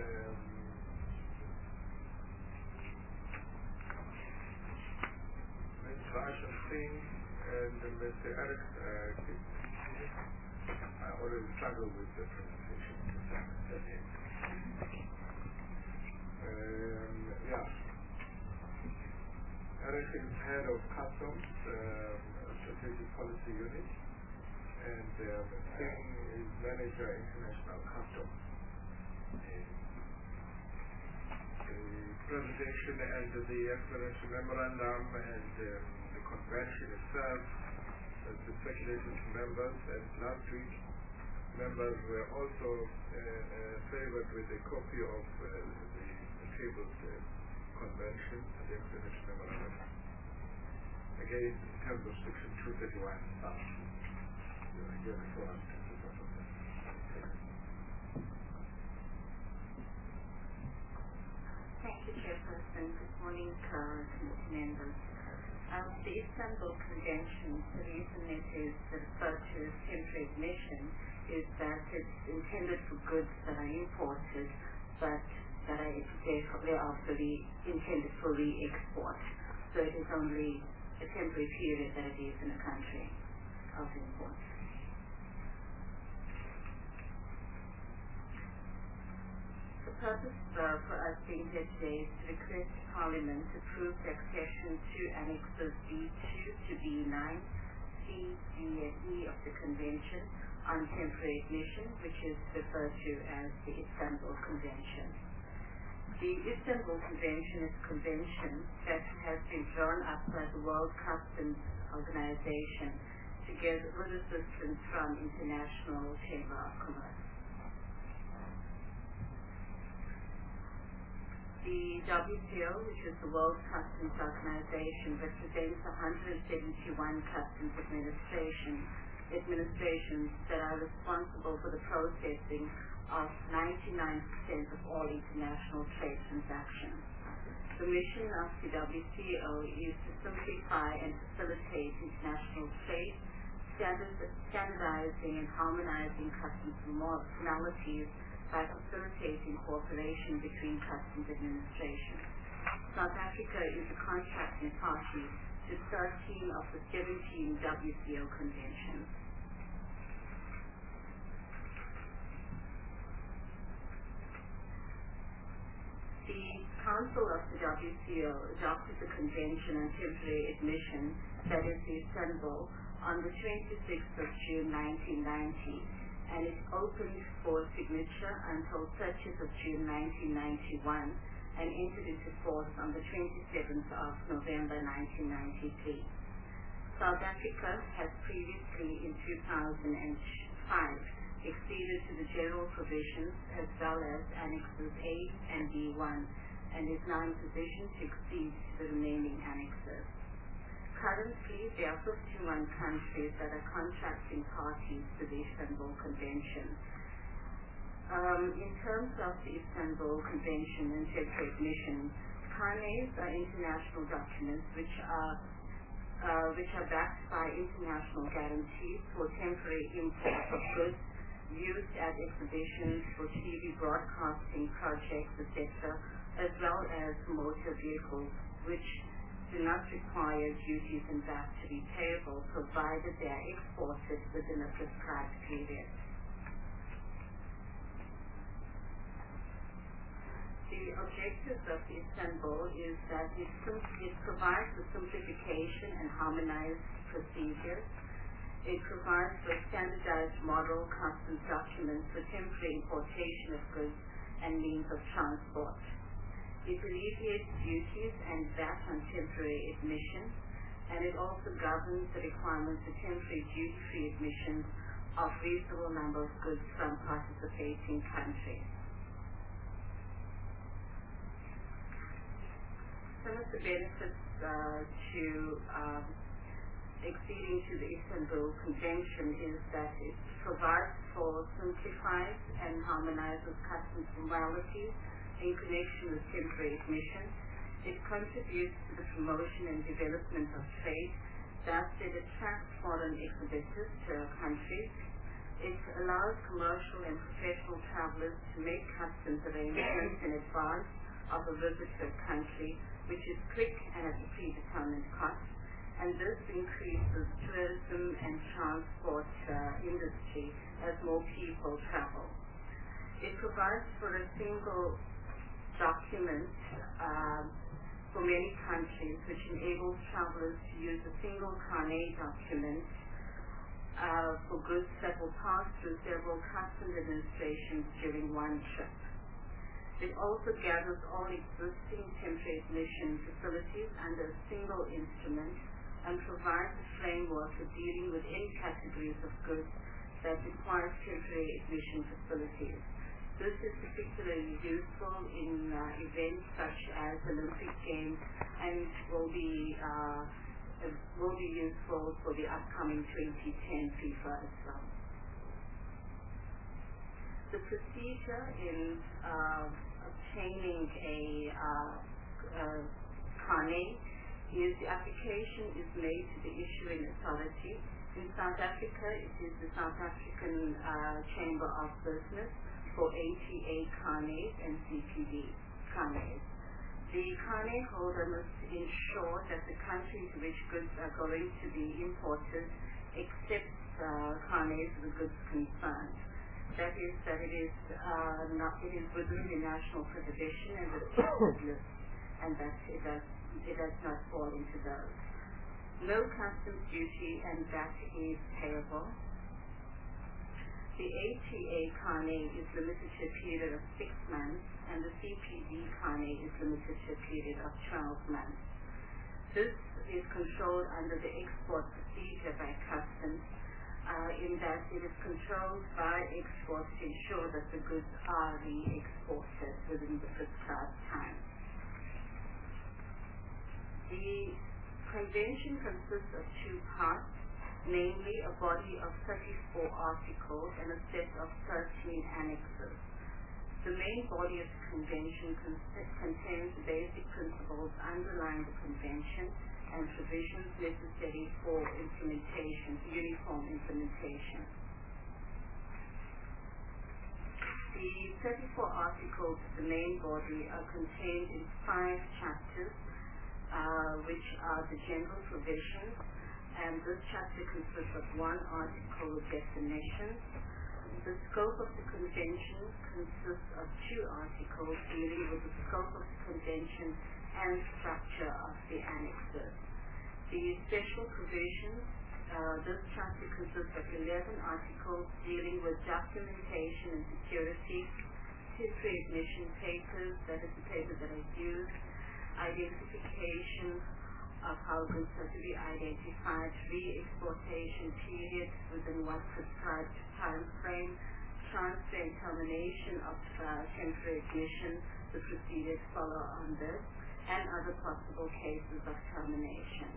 Ms. Rashid Singh and Mr. Eric I always struggle with the pronunciation. Yeah. Eric is head of Customs, Strategic Policy Unit, and Singh is manager International Customs. The presentation and the explanation memorandum and the convention itself has been circulated to members, and last week members were also favored with a copy of the tabled convention and the explanation memorandum. Again, in terms of section 231 stuff, here before us. Thank you, Chairperson. Good morning, committee members. The Istanbul Convention, the reason it is referred to as temporary admission is that it's intended for goods that are imported, but that are thereafter intended for re-export. So it is only a temporary period that it is in a country of import. The purpose for us being here today is to request Parliament approve the accession to Annexes B2 to B9, C, D, and E of the Convention on Temporary Admission, which is referred to as the Istanbul Convention. The Istanbul Convention is a convention that has been drawn up by the World Customs Organization together with assistance from International Chamber of Commerce. The WTO, which is the World Customs Organization, represents 171 customs administrations that are responsible for the processing of 99% of all international trade transactions. The mission of the WTO is to simplify and facilitate international trade, standardizing and harmonizing customs formalities by facilitating cooperation between customs administrations. South Africa is a contracting party to 13 of the 17 WTO conventions. The Council of the WTO adopted the Convention on Temporary Admission, that is the Istanbul, on the 26th of June 1990. And it opened for signature until 30th of June 1991 and entered into force on the 27th of November 1993. South Africa has previously in 2005 acceded to the general provisions as well as Annexes A and B1 and is now in position to accede to the remaining annexes. Currently, there are 51 countries that are contracting parties to the Istanbul Convention. In terms of the Istanbul Convention and temporary admission, CANEs are international documents which are backed by international guarantees for temporary import of goods used at exhibitions, for TV broadcasting projects, etc., as well as motor vehicles, which do not require duties and VAT to be payable, provided they are exported within a prescribed period. The objectives of Istanbul is that it provides a simplification and harmonized procedures. It provides for standardized model customs documents for temporary importation of goods and means of transport. It alleviates duties and VAT on temporary admission, and it also governs the requirements for temporary duty-free admissions of reasonable number of goods from participating countries. Some of the benefits to acceding to the Istanbul Convention is that it provides for simplified and harmonizes customs formalities in connection with temporary admission. It contributes to the promotion and development of trade, thus it attracts foreign exhibitors to our country. It allows commercial and professional travelers to make customs arrangements in advance of a visit to a country, which is quick and at a predetermined cost, and this increases tourism and transport industry as more people travel. It provides for a single document for many countries, which enables travelers to use a single carnet document for goods that will pass through several customs administrations during one trip. It also gathers all existing temporary admission facilities under a single instrument and provides a framework for dealing with any categories of goods that require temporary admission facilities. This is particularly useful in events such as Olympic Games and will be useful for the upcoming 2010 FIFA as well. The procedure in obtaining a carnet is the application is made to the issuing authority. In South Africa, it is the South African Chamber of Business for ATA carnets and CPD carnets. The carnet holder must ensure that the country to which goods are going to be imported accepts carnets of the goods concerned. That is, that it is within the national prohibition and restricted list, and that it does not fall into those. No customs duty and VAT is payable. The ATA carnet is limited to a period of 6 months, and the CPD carnet is limited to a period of 12 months. This is controlled under the export procedure by customs, in that it is controlled by exports to ensure that the goods are re-exported within the prescribed time. The convention consists of 2 parts, namely a body of 34 articles and a set of 13 annexes. The main body of the convention contains the basic principles underlying the convention and provisions necessary for implementation, uniform implementation. The 34 articles of the main body are contained in 5 chapters, which are the general provisions, and this chapter consists of 1 article of definitions. The scope of the convention consists of 2 articles dealing with the scope of the convention and structure of the annexes. The special provisions, this chapter consists of 11 articles dealing with documentation and security, temporary admission papers, that is the papers that are used, identification of how goods are to be identified, re-exportation period within what prescribed time frame, transfer and termination of temporary admission, the procedures follow on this, and other possible cases of termination.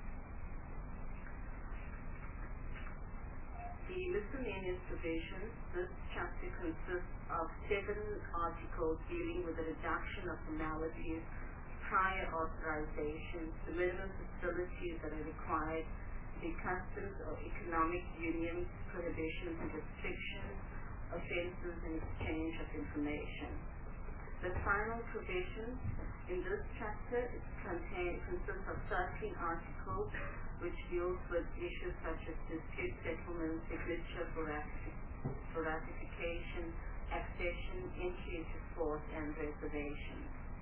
The miscellaneous provisions, this chapter consists of 7 articles dealing with the reduction of formalities, prior authorizations, the minimum facilities that are required, the customs or economic unions, prohibitions and restrictions, offences and exchange of information. The final provisions in this chapter consists of 13 articles which deals with issues such as dispute settlement, signature for ratification, accession, entry into force, and reservation.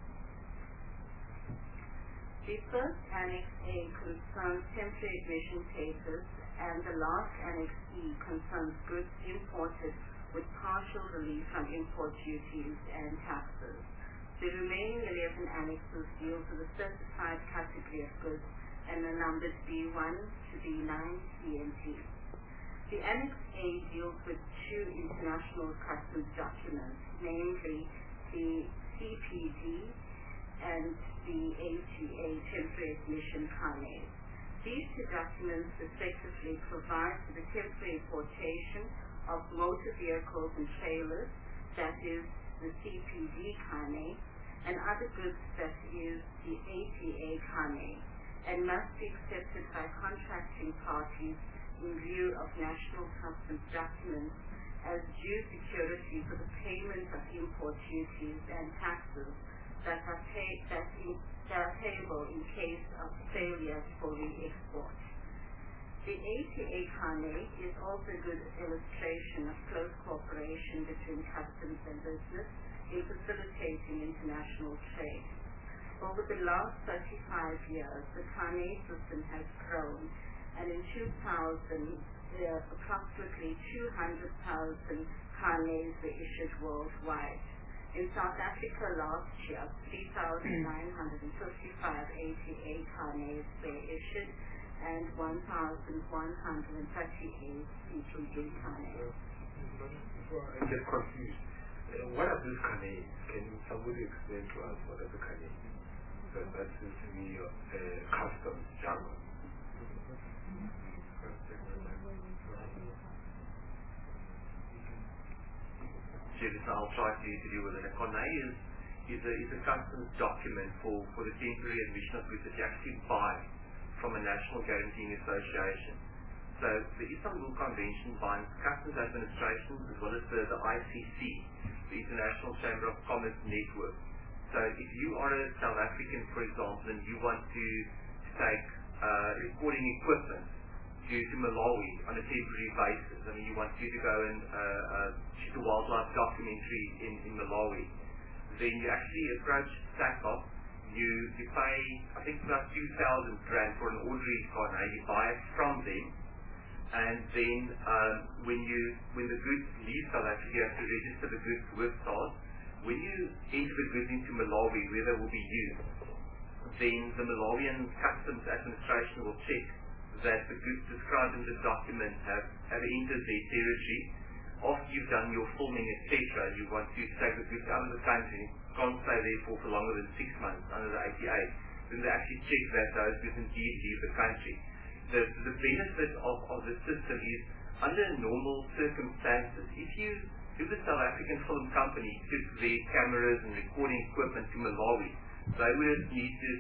The first Annex A concerns temporary admission papers, and the last Annex E concerns goods imported with partial relief from import duties and taxes. The remaining 11 annexes deal with a specified category of goods and are numbered B1 to B9, C, and D. The Annex A deals with two international customs documents, namely the CPD and the ATA, Temporary Admission Carnet. These two documents effectively provide for the temporary importation of motor vehicles and trailers, that is the CPD carnet, and other goods, that is the ATA carnet, and must be accepted by contracting parties in view of national customs documents as due security for the payment of import duties and taxes that are payable in case of failure for re-export. The ATA carnet is also a good illustration of close cooperation between customs and business in facilitating international trade. Over the last 35 years, the carnet system has grown, and in 2000, approximately 200,000 carnets were issued worldwide. In South Africa last year, 3,955 ATA carnets were issued, and 1,138 CPD carnets. Before I get confused, what are these carnets? Can somebody explain to us what are the carnets? Because that seems to me customs jargon. I'll try to deal with it. A carnet is a customs document for the temporary admission of goods that you actually buy from a national guaranteeing association. So the Istanbul Convention binds customs administrations as well as the ICC, the International Chamber of Commerce Network. So if you are a South African, for example, and you want to take recording equipment to Malawi on a temporary basis, I mean you want to go and shoot a wildlife documentary in Malawi, then you actually approach SACOP. You pay, I think, about 2,000 rand for an ordinary carnet. You buy it from them, and then when the goods leave South Africa, you have to register the goods with SARS. When you enter the goods into Malawi, where they will be used, then the Malawian Customs Administration will check that the goods described in the document have entered their territory. After you've done your filming, etc., you want to take the goods out of the country, can't stay there for longer than 6 months under the ATA, then they actually check that those goods indeed leave the country. The benefit of the system is, under normal circumstances, if the South African Film Company took their cameras and recording equipment to Malawi, they would have needed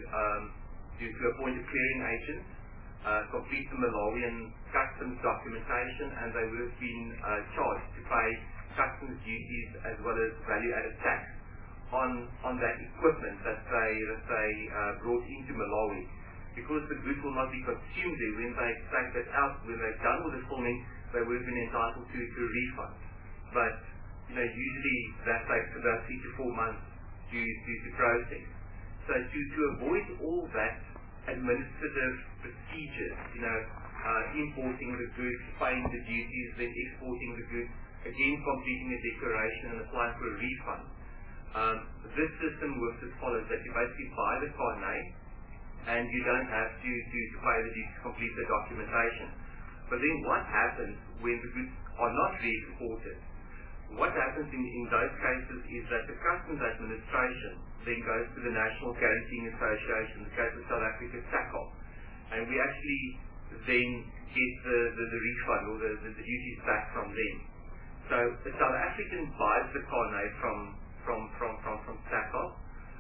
to appoint a clearing agent, complete the Malawian customs documentation, and they would have been charged to pay customs duties as well as value-added tax on that equipment that they brought into Malawi. Because the goods will not be consumed there, when they take that out, when they're done with the filming, they would have been entitled to a refund. But usually that takes about 3 to 4 months to process. So to avoid all that administrative procedures, importing the goods, paying the duties, then exporting the goods, again completing a declaration and applying for a refund. This system works as follows: that you basically buy the carnet and you don't have to pay the duties to complete the documentation. But then what happens when the goods are not re-exported? What happens in those cases is that the Customs Administration then goes to the National Guaranteeing Association, the case of South Africa, SACOP, and we actually then get the refund or the duties back from them. So the South African buys the carnet from SACOP,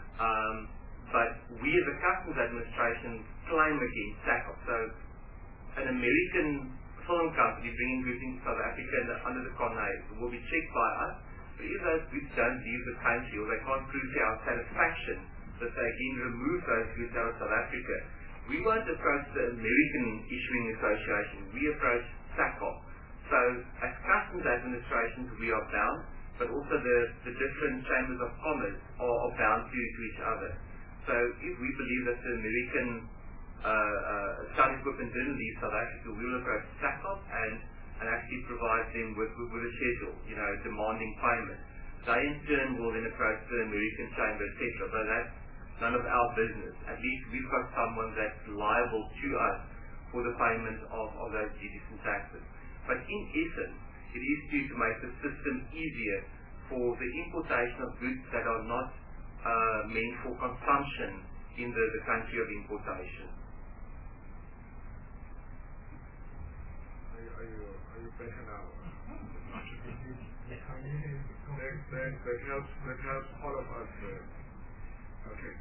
but we as a Customs Administration claim against SACOP. So an American film company bringing goods into South Africa under the carnet will be checked by us, but if those goods don't leave the country or they can't prove to our satisfaction that they again remove those goods out of South Africa, we won't approach the American Issuing Association, we approach SACOP. So as Customs Administrations, we are bound but also the different chambers of commerce are bound to each other. So if we believe that the American Saudi equipment didn't leave South Africa, we will approach SACOP and actually provide them with a schedule, demanding payment. They in turn will then approach the American Chamber, etc. But that's none of our business. At least we've got someone that's liable to us for the payment of those duties and taxes. But in essence, it is to make the system easier for the importation of goods that are not meant for consumption in the country of importation. Are you better now? That helps all of us. Okay.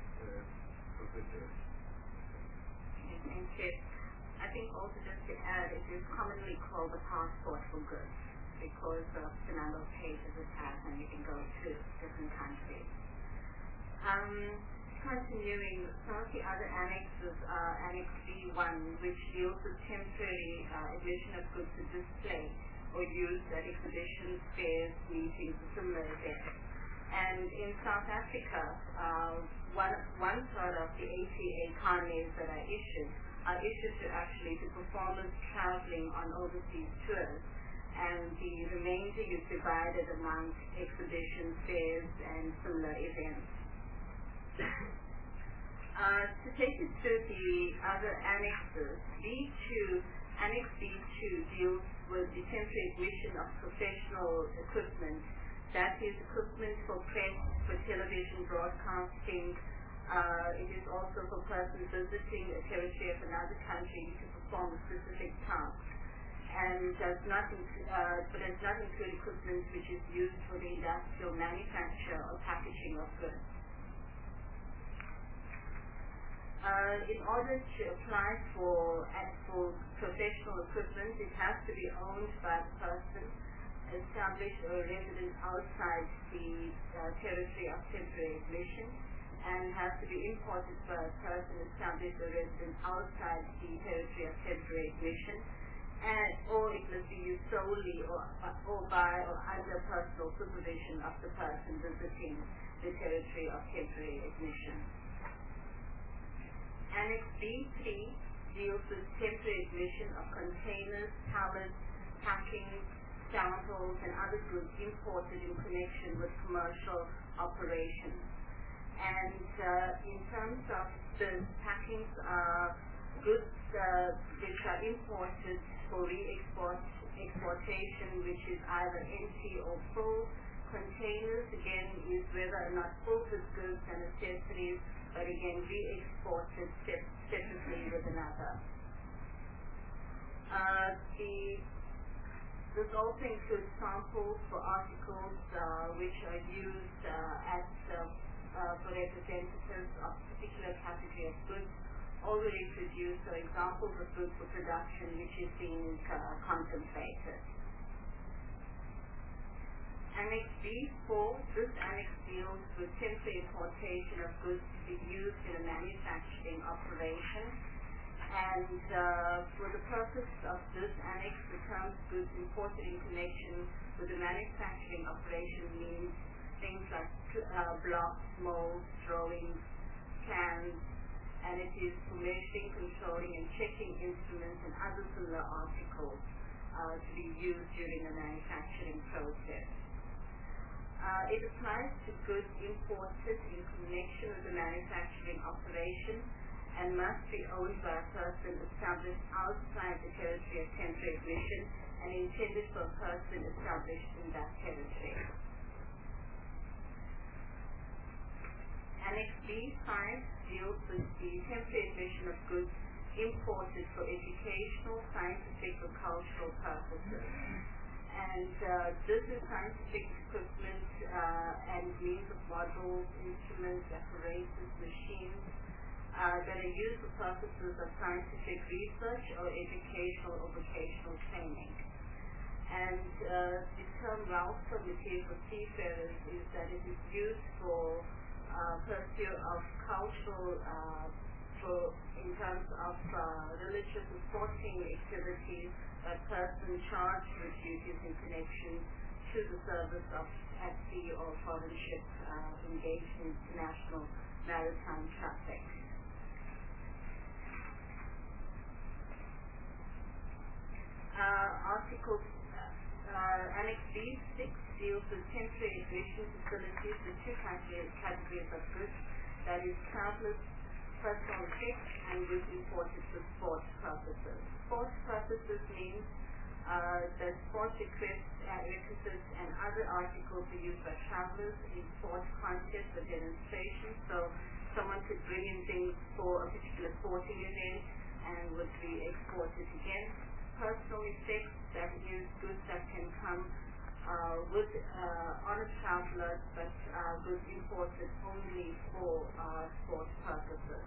Thank you. I think also just to add, it is commonly called the passport for goods because of the number of pages it has and you can go to different countries. Continuing, some of the other annexes are Annex B1, which deals with temporary admission of goods to display or use at exhibitions, fairs, meetings, or similar events. And in South Africa, one third of the ATA carnets that are issued to performers traveling on overseas tours, and the remainder is divided among exhibitions, fairs, and similar events. To take you through the other annexes, Annex B2 deals with the temporary admission of professional equipment, that is equipment for press, for television broadcasting. It is also for persons visiting a territory of another country to perform a specific task, and does not include equipment which is used for the industrial manufacture or packaging of goods. In order to apply for professional equipment, it has to be owned by the person, established or resident outside the territory of temporary admission, and has to be imported by a person established or resident outside the territory of temporary admission, or it must be used solely or by or under personal supervision of the person visiting the territory of temporary admission. Annex B3 deals with temporary admission of containers, pallets, packing, samples, and other goods imported in connection with commercial operations. And in terms of the packings, goods which are imported for re-exportation, which is either empty or full. Containers, again, is whether or not full with goods and accessories, but again, re-exported separately with another. This also includes samples for articles which are used for representatives of a particular category of goods already produced, or examples of goods for production which is being contemplated. Annex B4, this annex deals with temporary importation of goods to be used in a manufacturing operation. And for the purpose of this annex, the term goods imported in connection with the manufacturing operation means things like blocks, molds, drawings, plans, and it is for measuring, controlling, and checking instruments and other similar articles to be used during the manufacturing process. It applies to goods imported in connection with the manufacturing operation and must be owned by a person established outside the territory of temporary admission and intended for a person established in that territory. Annex B5 deals with the temporary admission of goods imported for educational, scientific, or cultural purposes. And this is scientific equipment and means of models, instruments, apparatus, machines that are used for purposes of scientific research or educational or vocational training. And the term welfare material for seafarers is that it is used for pursuit of cultural, in terms of religious and sporting activities, a person charged with duties in connection to the service of at sea or foreign ships engaged in international maritime traffic. Article Annex B6 deals with temporary admission facilities with two categories of goods, that is travelers, personal effects, and goods imported for sport purposes. Sport purposes means that sports requisites and other articles are used by travelers in sport contests or demonstrations. So someone could bring in things for a particular sporting event and would be exported again. Personal effects, that is goods that can come on a traveler, but goods imported only for sport purposes.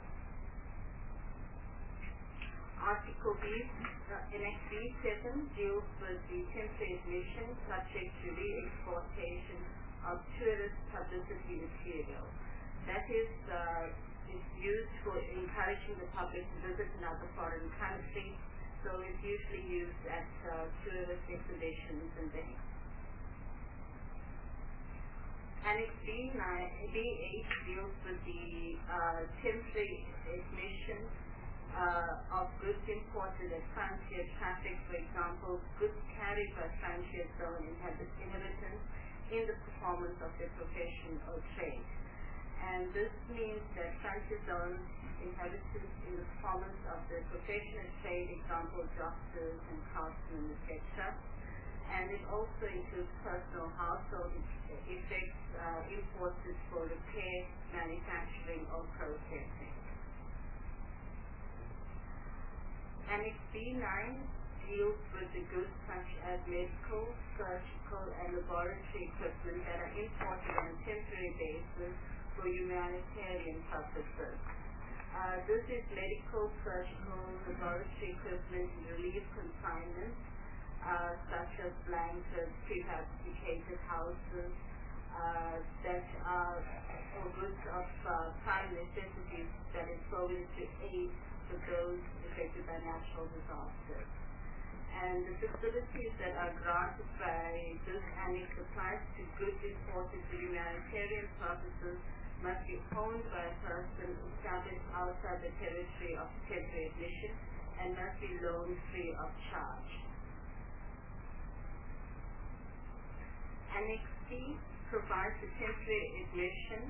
Article B, Annex B7 deals with the temporary admission subject to re-exportation of tourist publicity material. That is used for encouraging the public to visit another foreign country, so it's usually used at tourist exhibitions and things. Annex B8 deals with the temporary admission of goods imported at frontier traffic, for example, goods carried by frontier zone inhabitants in the performance of their profession or trade. And this means that frontier zone inhabitants in the performance of their profession or trade, example, doctors and craftsmen, etc. And it also includes personal household effects imported for repair, manufacturing, or processing. Annex B9 deals with the goods such as medical, surgical, and laboratory equipment that are imported on a temporary basis for humanitarian purposes. This is medical, surgical, laboratory equipment in relief confinement, such as blankets, prefabricated houses, that are goods of prime necessities that is provided to aid for those affected by natural disasters. And the facilities that are granted by this annex applies to goods imported for humanitarian purposes must be owned by a person established outside the territory of temporary admission and must be loan free of charge. Annex C provides the temporary admission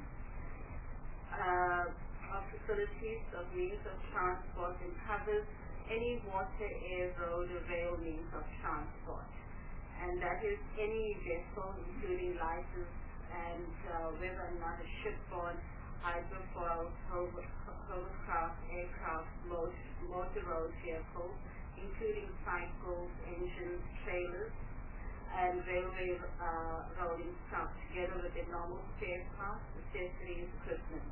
of facilities of means of transport and covers any water, air, road, or rail means of transport. And that is any vessel, including lighters and whether or not a shipborne, hydrofoil, hovercraft, aircraft, motor road vehicles, including cycles, engines, trailers, and railway rolling stock, together with their normal spare parts, accessories, equipment.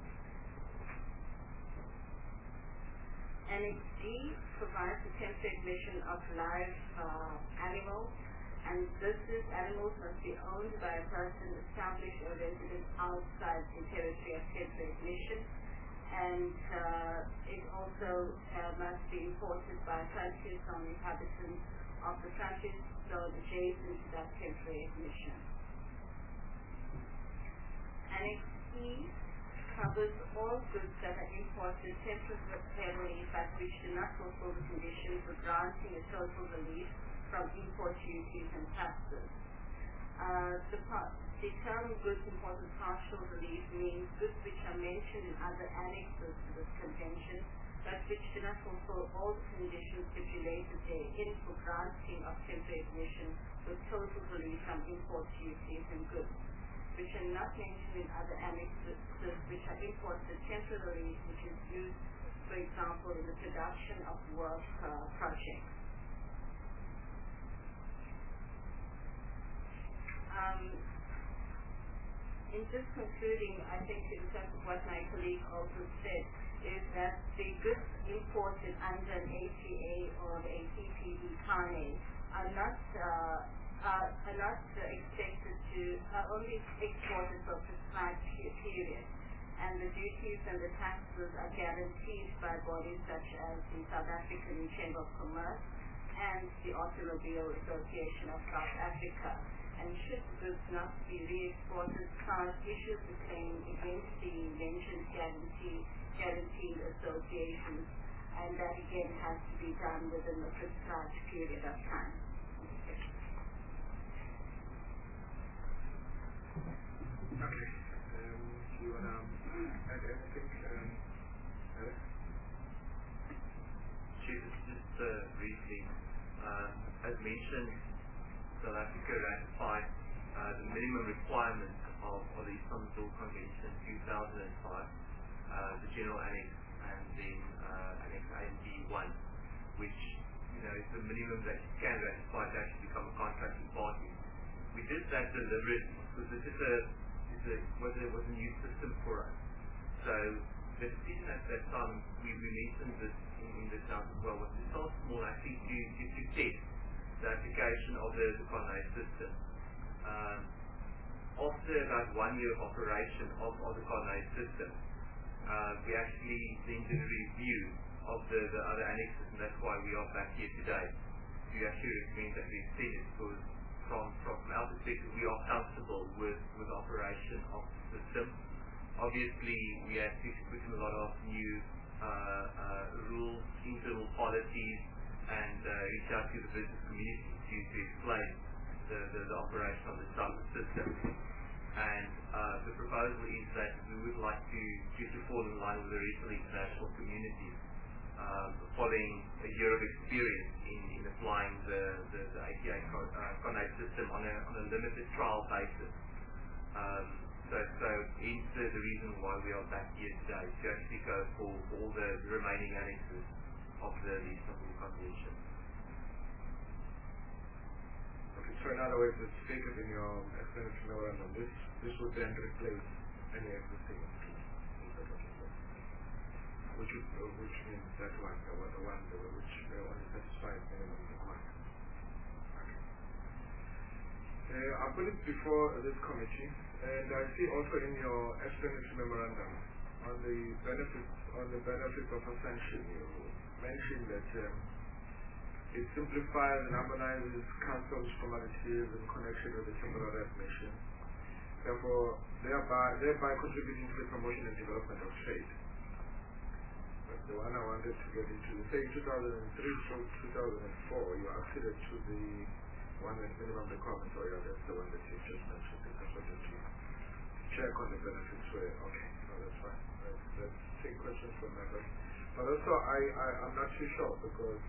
Annex D provides the temporary admission of live animals, and this is animals must be owned by a person established or resident outside the territory of temporary admission, and it also must be imported by frontier zone inhabitants of the frontier zone adjacent to that temporary admission. Annex E covers all goods that are imported temporarily but which do not fulfill the conditions for granting a total relief from import duties and taxes. The term goods imported partial relief means goods which are mentioned in other annexes to this convention but which do not fulfill all the conditions stipulated therein for granting of temporary admission with total relief from import duties and goods which are not mentioned in other annexes which are imported temporarily, which is used, for example, in the production of work projects. In just concluding, I think in terms of what my colleague also said, is that the goods imported under an APA or a TPD carnet are not expected to only exported for a prescribed period, and the duties and the taxes are guaranteed by bodies such as the South African Chamber of Commerce and the Automobile Association of South Africa. and should the goods not be re-exported, SARS issues a claim against the mentioned guaranteed associations, and that again has to be done within the prescribed period of time. Okay. Do you want to add anything, Alex? Chief, just briefly, as mentioned, South Africa ratified the minimum requirements of the Istanbul Convention 2005, the General Annex, and then Annex A and B1, which is the minimum that you can ratify to actually become a contracting party. We did that deliberately because this was a new system for us. So the decision at that time, we mentioned this in this house as well, was to start small, actually to test the application of the CONAIE system. After about 1 year of operation of the CONAIE system, we actually then did a review of the other annexes, and that's why we are back here today. We actually recommend that we extend it because from our perspective, we are comfortable with the operation of the system. Obviously, we have to put in a lot of new rules, internal policies, and reach out to the business community to explain the operation of the SARS system. And the proposal is that we would like to fall in line with the rest of the international community, following a year of experience in applying the APA CONAIE system on a limited trial basis. So hence the reason why we are back here today, to actually go for all the remaining annexes of the Istanbul Convention. Okay, so in other words, it's stated in your explanatory memorandum, this would then replace any existing instrument. Which means that one, the one which only satisfies minimum requirements. Okay. I put it before this committee, and I see also in your explanatory memorandum on the benefits of a sanction, you mentioned that it simplifies and harmonizes customs formalities in connection with the temporary admission, thereby contributing to the promotion and development of trade. But the one I wanted to get into, say 2003 to 2004, you acceded to the one with minimum requirements, or that's the one that you just mentioned. I just wanted to check on the benefits where, okay, no, that's fine. Let's take questions from members. But also, I'm not too sure because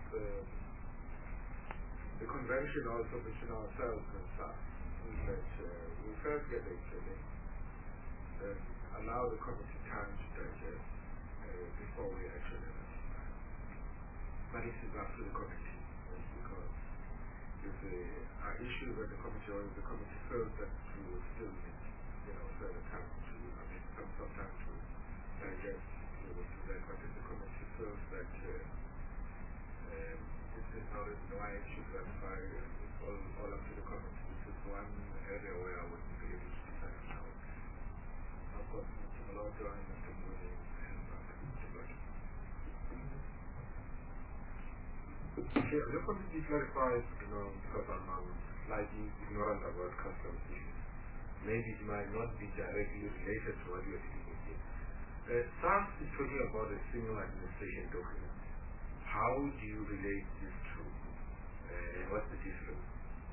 the convention also between ourselves and staff is that we first get the training, then allow the committee time to digest before we actually ratify. But it is up to the committee, because if there are issues that the committee or if the committee feels that we will still need further time to, some time to digest, we will do that. But if the committee feels that this is not why it should ratify, it's all up to the committee. This is one area where I wouldn't be able to decide now. Of course, Mr. Malota and Mr. Mooney and Mr. Budget. Okay, I just wanted to clarify, because I'm slightly ignorant about customs issues. Maybe it might not be directly related to what you're speaking here. SARS is talking about a single administration document. How do you relate these two? And what's the difference?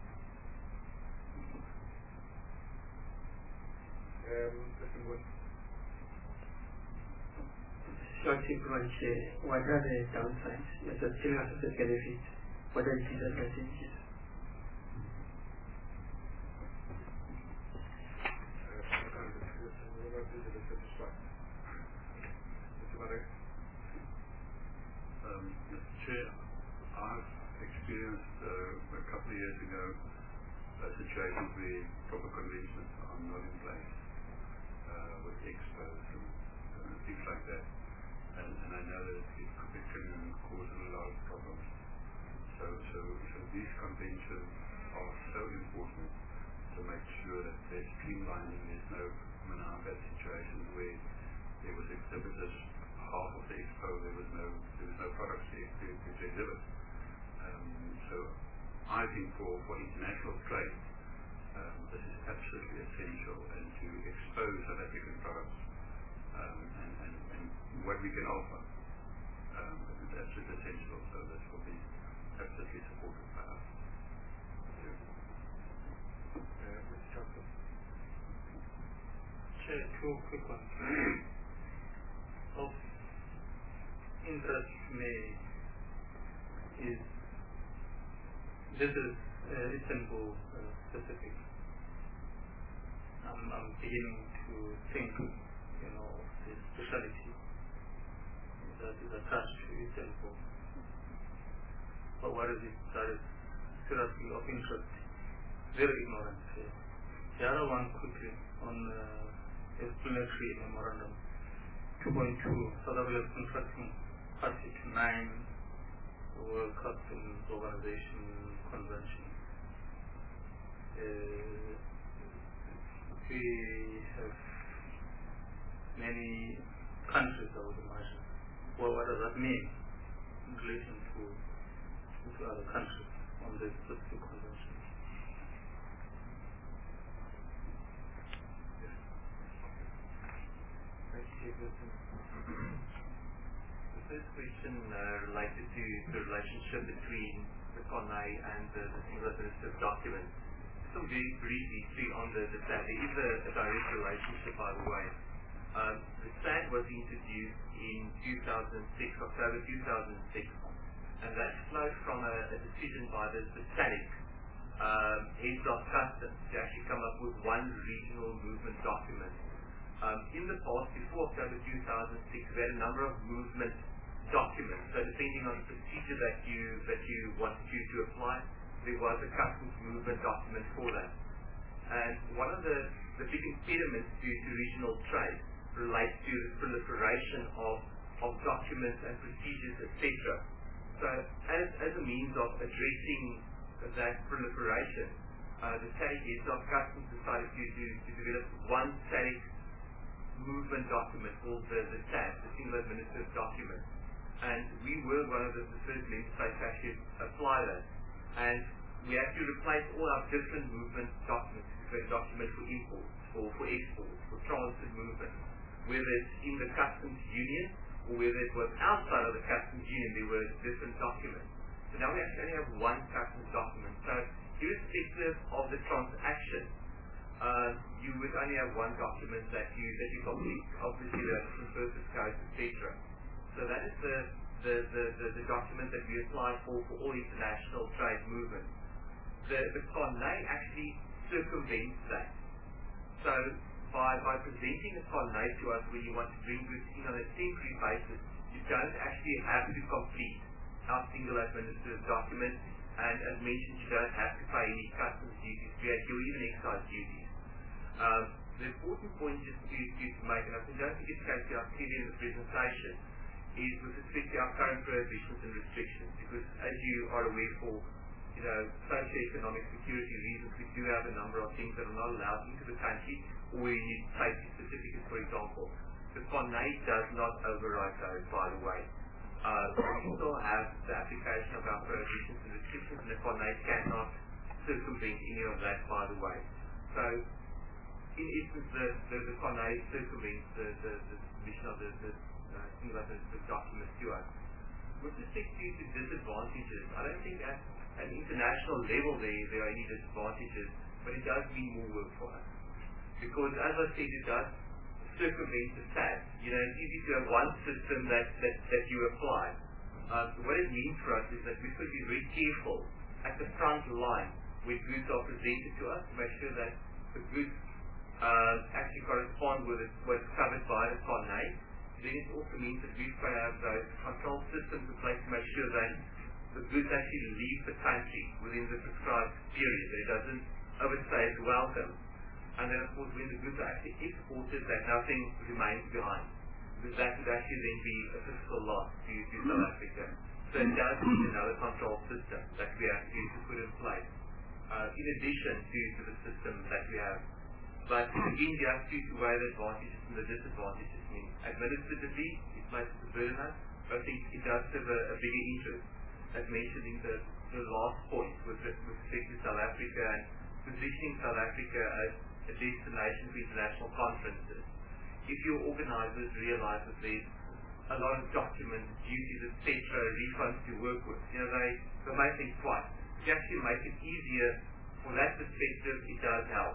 Mr. Mooney. Short-term what are the downsides? Does it still have the benefits? What are the disadvantages? Mr. Chair, I've experienced a couple of years ago a situation where proper conventions are not in place with expos and things like that. And I know that it can cause a lot of problems. So these conventions are so important to make sure that they're streamlining. There's no, I've had situations where there was exhibitors, half of the expo, there was no products there to exhibit. So I think for international trade, this is absolutely essential, and to expose South African products and what we can offer. It's absolutely essential, so this will be absolutely supported by us. Mr. Johnson. Chair, two quick ones. Of interest to me is this is Istanbul specific. I'm beginning to think, the speciality that is attached to Istanbul. But what is it that is seriously of interest? Very ignorant. The other one quickly on explanatory memorandum 2.2, South Africa is contracting party to 9 World Customs Organization Convention. We have many countries, I would imagine. Well, what does that mean in relation to other countries on this specific convention? The first question related to the relationship between the CONAI and the single administrative document. So very briefly on the SAD, there is a direct relationship, by the way. The SAD was introduced in October 2006, and that flowed from a decision by the SADC heads of customs to actually come up with one regional movement document. In the past, before October 2006, we had a number of movement documents. So depending on the procedure that you wanted to apply, there was a customs movement document for that. And one of the big impediments to regional trade relates to the proliferation of documents and procedures, etc. So as a means of addressing that proliferation, the SADC heads of customs decided to develop one SADC movement document called the SAD, the Single Administrative Document. And we were one of the first member states to actually apply that. And we have to replace all our different movement documents, a document for imports, for exports, for transit movement, whether it's in the customs union or whether it was outside of the customs union, there were different documents. So now we actually only have one customs document. So irrespective of the transaction, you would only have one document that you complete. Obviously there are different purpose codes, etc. So that is the document that we apply for all international trade movements. The CONAI actually circumvents that. So by presenting a CONAI to us where you want to bring goods in on a temporary basis, you don't actually have to complete our single administrative document, and as mentioned, you don't have to pay any customs duties, VAT, or even excise duties. The important point just to make, and I don't think it's going to be clear in the presentation, is with respect to our current prohibitions and restrictions, because as you are aware, for socio-economic security reasons, we do have a number of things that are not allowed into the country, or we need safety certificates, for example. The CONAI does not override those, by the way. We still have the application of our prohibitions and restrictions, and the CONAI cannot circumvent any of that, by the way. So, in essence, the CONAI circumvents the submission of the single administrative document to us. With respect to disadvantages, I don't think at an international level there are any disadvantages, but it does mean more work for us. Because as I said, it does circumvent the SAD. It's easy to have one system that you apply. What it means for us is that we should be very careful at the front line when goods are presented to us to make sure that the goods actually correspond with what's covered by the CONAI. Then it also means that we've got to have those control systems in place to make sure that the goods actually leave the country within the prescribed period, that it doesn't overstay its welcome. And then, of course, when the goods are actually exported, that nothing remains behind, because that would actually then be a fiscal loss to South Africa. So it does need another control system that we have to put in place, in addition to the system that we have. But again, you have to weigh the advantages and the disadvantages. I mean, administratively, it makes it a burden, but I think it does have a bigger interest, as mentioned in the last point with respect to South Africa and positioning South Africa as a destination for international conferences, if your organizers realize that there's a lot of documents, duties, etc., refunds to work with, they might think twice. To actually make it easier from that perspective, it does help.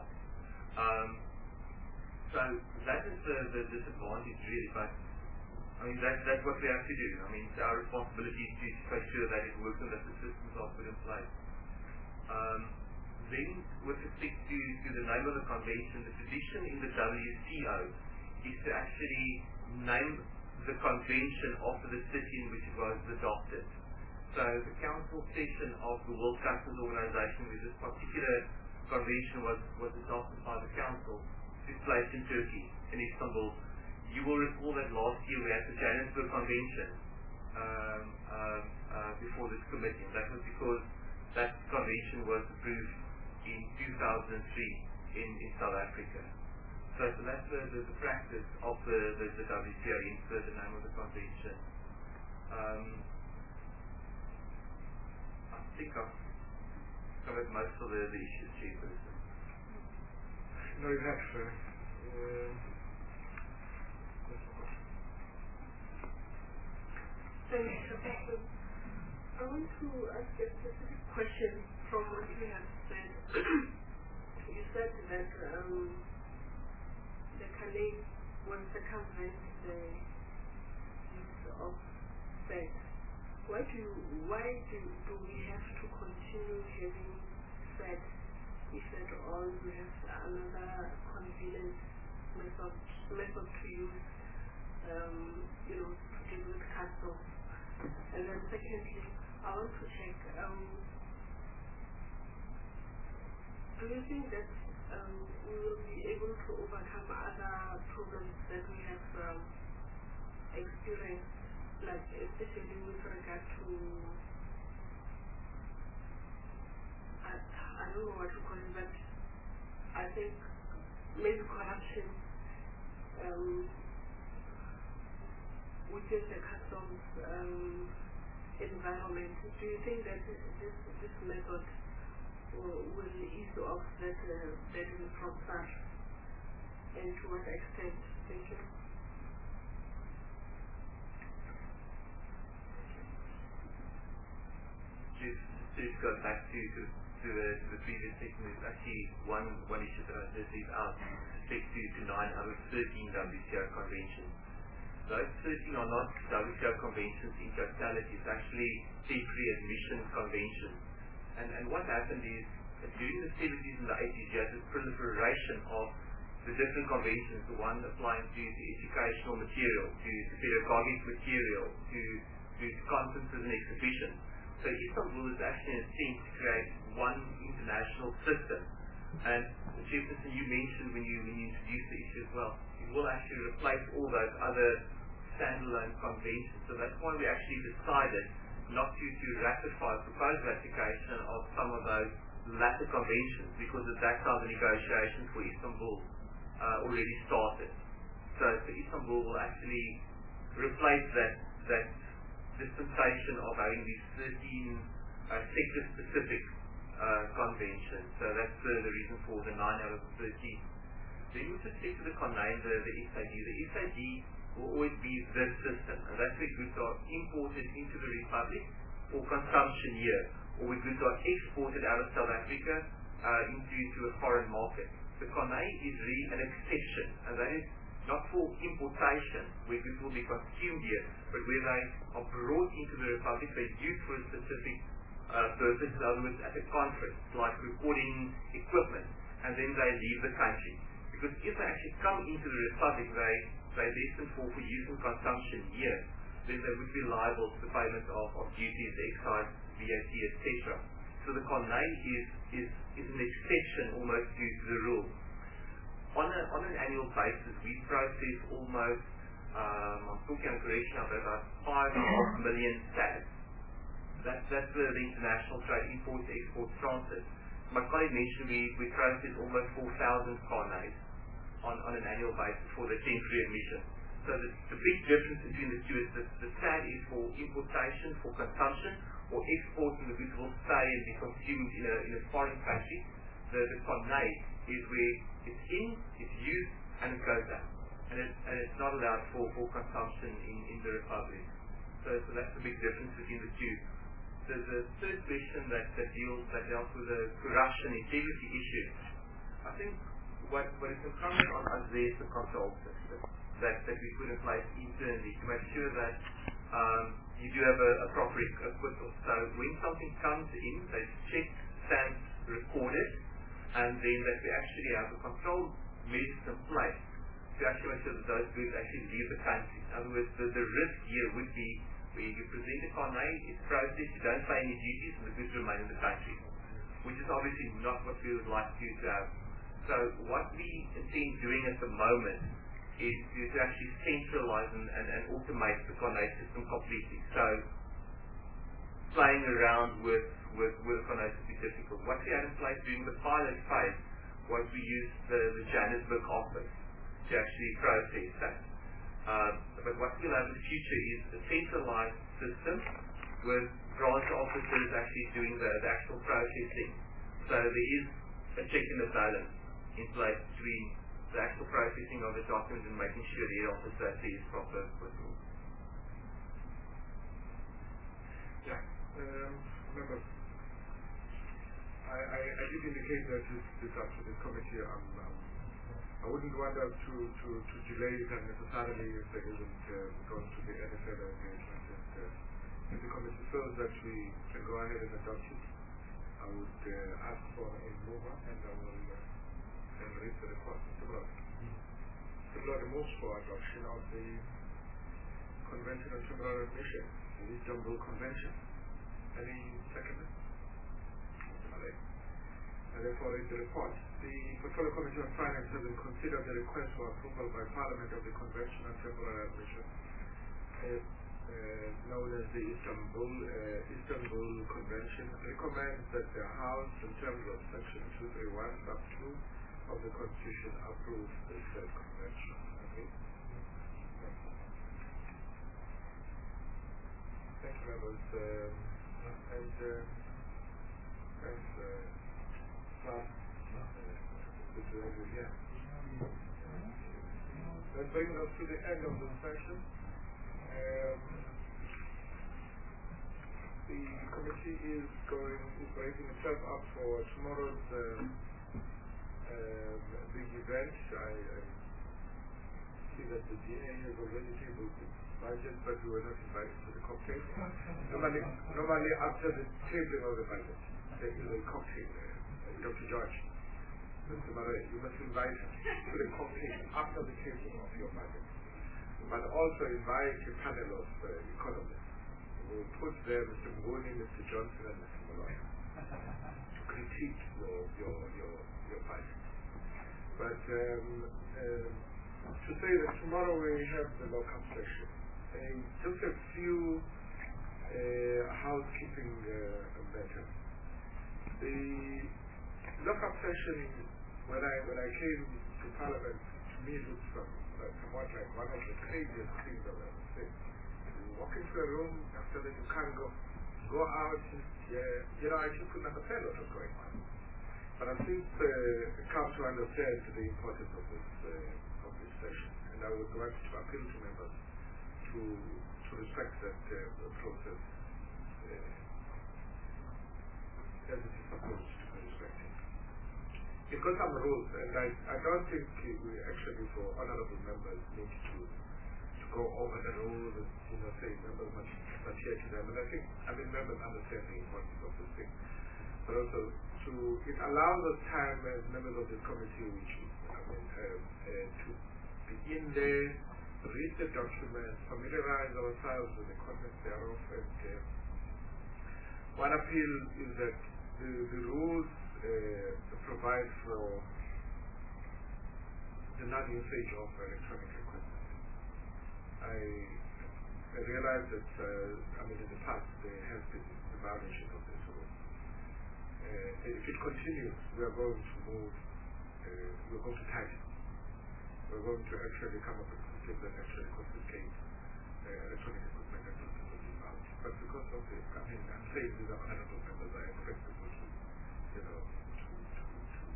So that is the disadvantage really, but that's what we have to do. It's our responsibility to make sure that it works and that the systems are put in place. Then with respect to the name of the convention, the tradition in the WCO is to actually name the convention after the city in which it was adopted. So the council session of the World Customs Organization, where this particular convention was adopted by the council, took place in Turkey, in Istanbul. You will recall that last year we had the Johannesburg Convention before this committee. That was because that convention was approved in 2003 in South Africa. So that's the practice of the WCO, insert the name of the convention. I think I've covered most of the issues, Chairperson. No, you have, sir. Thanks, Professor. I want to ask a specific question from what you have said. You said that the Calais will circumvent the use of sex. Why do we have to continue having sex if at all we have another convenient method to use, to deal with customs? And then secondly, I want to check, do you think that we will be able to overcome other problems that we have experienced, like especially with regard to, I don't know what to call it, but I think maybe corruption within the customs environment. Do you think that this method will ease off that burden from such, and to what extent? Thank you. Just go back to the previous section. There's actually one issue that I did leave out with respect to 9 out of 13 WCO conventions. Those 13 are not WCO conventions in totality. It's actually temporary admission conventions. And what happened is, during the 70s and the 80s, you had this proliferation of the different conventions, the one applying to educational material, to pedagogic material, to conferences and exhibitions. So Istanbul is actually an attempt to create one international system. And Jefferson, you mentioned when you introduced the issue as well, it will actually replace all those other standalone conventions. So that's why we actually decided not to ratify proposed ratification of some of those latter conventions, because at that time the negotiations for Istanbul already started. So Istanbul will actually replace that dispensation of having these 13 sector-specific conventions. So that's the reason for the 9 out of 13. Then with respect to the CONAIM, the SID, the SID will always be this system, and that's where goods are imported into the Republic for consumption here, or where goods are exported out of South Africa into a foreign market. The CONAIM is really an exception, and that is not for importation, where goods will be consumed here, but where they are brought into the Republic, they're used for a specific purpose, in other words, at a conference, like recording equipment, and then they leave the country. Because if they actually come into the Republic, they're destined for use and consumption here, then they would be liable to the payment of duties, excise, VAT, etc. So the CONAIM is an exception almost to the rule. On an annual basis, we process almost, I'm talking on correction, about 5.5 million tags. That's the international trade, imports, exports, transit. My colleague mentioned we process almost 4,000 CONAIMs on an annual basis for the temporary admission. So the big difference between the two is that the tag is for importation, for consumption, or export, and the goods will stay and be consumed in a foreign country. the CONNAE is where it's in, it's used, and it goes out. And it's not allowed for consumption in the Republic. So that's the big difference between the two. The third question that dealt with the corruption integrity issue, I think what is incumbent on us there is the control system that we put in place internally to make sure that you do have a proper acquittal. So when something comes in, they check, stamped, recorded, and then that we actually have a control measures in place to actually make sure that those goods actually leave the country. In other words, the risk here would be where you present a CONNAE, it's processed, you don't pay any duties, and the goods remain in the country, which is obviously not what we would like to have. So what we intend doing at the moment is to actually centralize and automate the CONNAE system completely. So playing around with CONNAE would be difficult. What we had in place during the pilot phase was we used the Johannesburg office to actually process that. But what we'll have in the future is a centralized system with branch officers actually doing the actual processing. So there is a check and a balance in place between the actual processing of the document and making sure the officer sees proper rules. Yeah. Remember, I did indicate that this up to the committee. I wouldn't want us to delay it unnecessarily if there isn't going to be any further engagement. If the committee feels that we can go ahead and adopt it, I would ask for a mover, and I will then read the request. Mr. Blood. Mr. Blood moves for adoption of the Convention on Criminal Admission, the Istanbul Convention. Any second? Mr. Malek. And therefore read the report. The Portfolio Committee on Finance has considered the request for approval by Parliament of the Convention on Temporary Admission, known as the Istanbul Convention, recommends that the House, in terms of Section 231, sub 2 of the Constitution, approve the said convention. Okay? Thank you, members. That brings us to the end of the session. The committee is raising itself up for tomorrow's big event. I see that the DA has already tabled the budget, but we were not invited to the cocktail. Normally after the tabling of the budget, there is a cocktail. Dr. George, Mr. Murray, you must invite to the cocktail after the tabling of your budget, but also invite a panel of economists. We'll put there Mr. Mboni, Mr. Johnson, and Mr. Malloy to critique your budget. But to say that tomorrow we have the lock-up session, just a few housekeeping matters. The lock-up session, when I came to Parliament, to me it looks somewhat like one of the craziest things I've ever seen. You walk into a room, after that you can't go out. I just couldn't understand what was going on. But I've since come to understand the importance of this session, and I would like to appeal to members to respect that process as it is supposed to be respected. It's got some rules, and I don't think we actually, for honorable members, need to go over the rules and say members must adhere to them. And I think members understand the importance of this thing, but also it allows us time as members of this committee, to be in there, read the document, familiarize ourselves with the content thereof. And one appeal is that the rules provide for the non-usage of electronic equipment. I realize that in the past there has been a violation of this rule. If it continues, we are going to move, we're going to tighten. We're going to actually come up with a system that actually confiscates electronic equipment and not to leave out. But because of the, I'm saying these are honorable members, I expect people to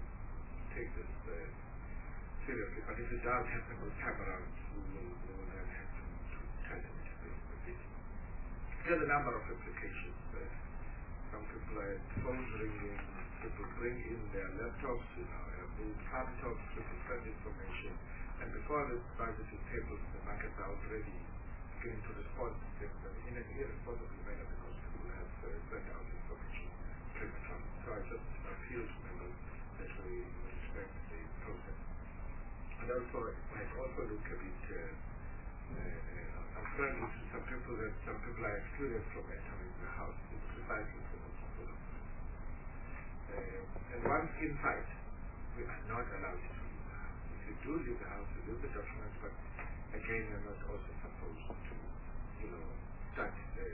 take this seriously. But if it does happen this time around, we will then have to tighten it a bit. There's a number of applications. Some people have phones ringing, people bring in their laptops, laptops, people send information, and before the budget is tabled, the markets are already beginning to respond in an irresponsible manner because people have sent out information prematurely. So I just appeal to members that we respect the process. And also, it might also look a bit unfriendly to some people that some people are excluded from entering the house. It's precisely for those people. And once inside, we are not allowed to leave the house. If you do leave the house, you leave the documents, but again, you're not also supposed to, start,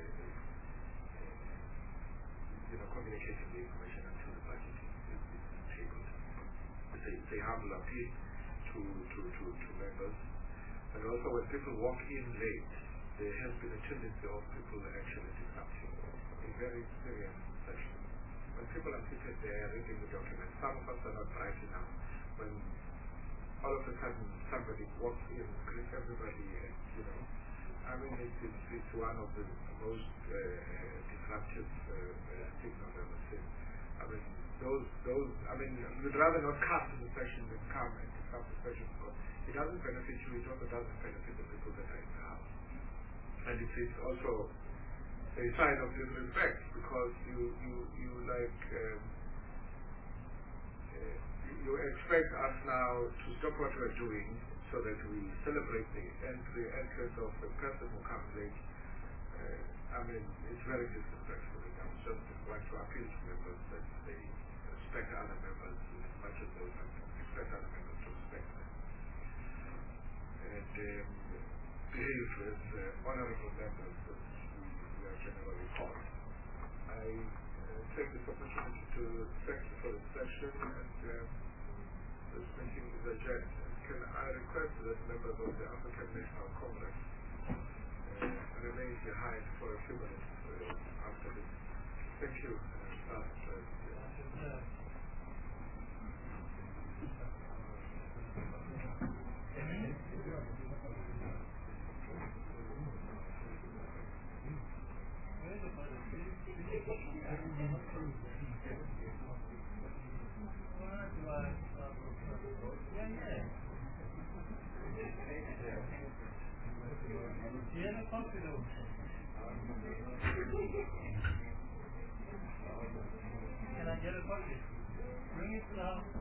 communicating the information until the budget is tabled. It's a humble appeal to members. And also when people walk in late, there has been a tendency of people actually disrupting a very serious session. When people are seated there reading the document, some of us are not bright enough. When all of a sudden somebody walks in, greets everybody, and it's one of the most disruptive things I've ever seen. You'd rather not come to the session than come and disrupt the session because it doesn't benefit you, it also doesn't benefit the people that are in the house. And it is also a sign of disrespect because you expect us now to stop what we're doing so that we celebrate the entrance of a person who comes late. It's very disrespectful. I just want to appeal to members that they respect other members as much as they expect other members to respect them. And behave as honorable members as we are generally called. I take this opportunity to thank you for this session and this meeting is adjourned. Can I request that members of the African National Congress remain behind for a few minutes after this. Thank you. Can I get a bucket? Bring it to the house.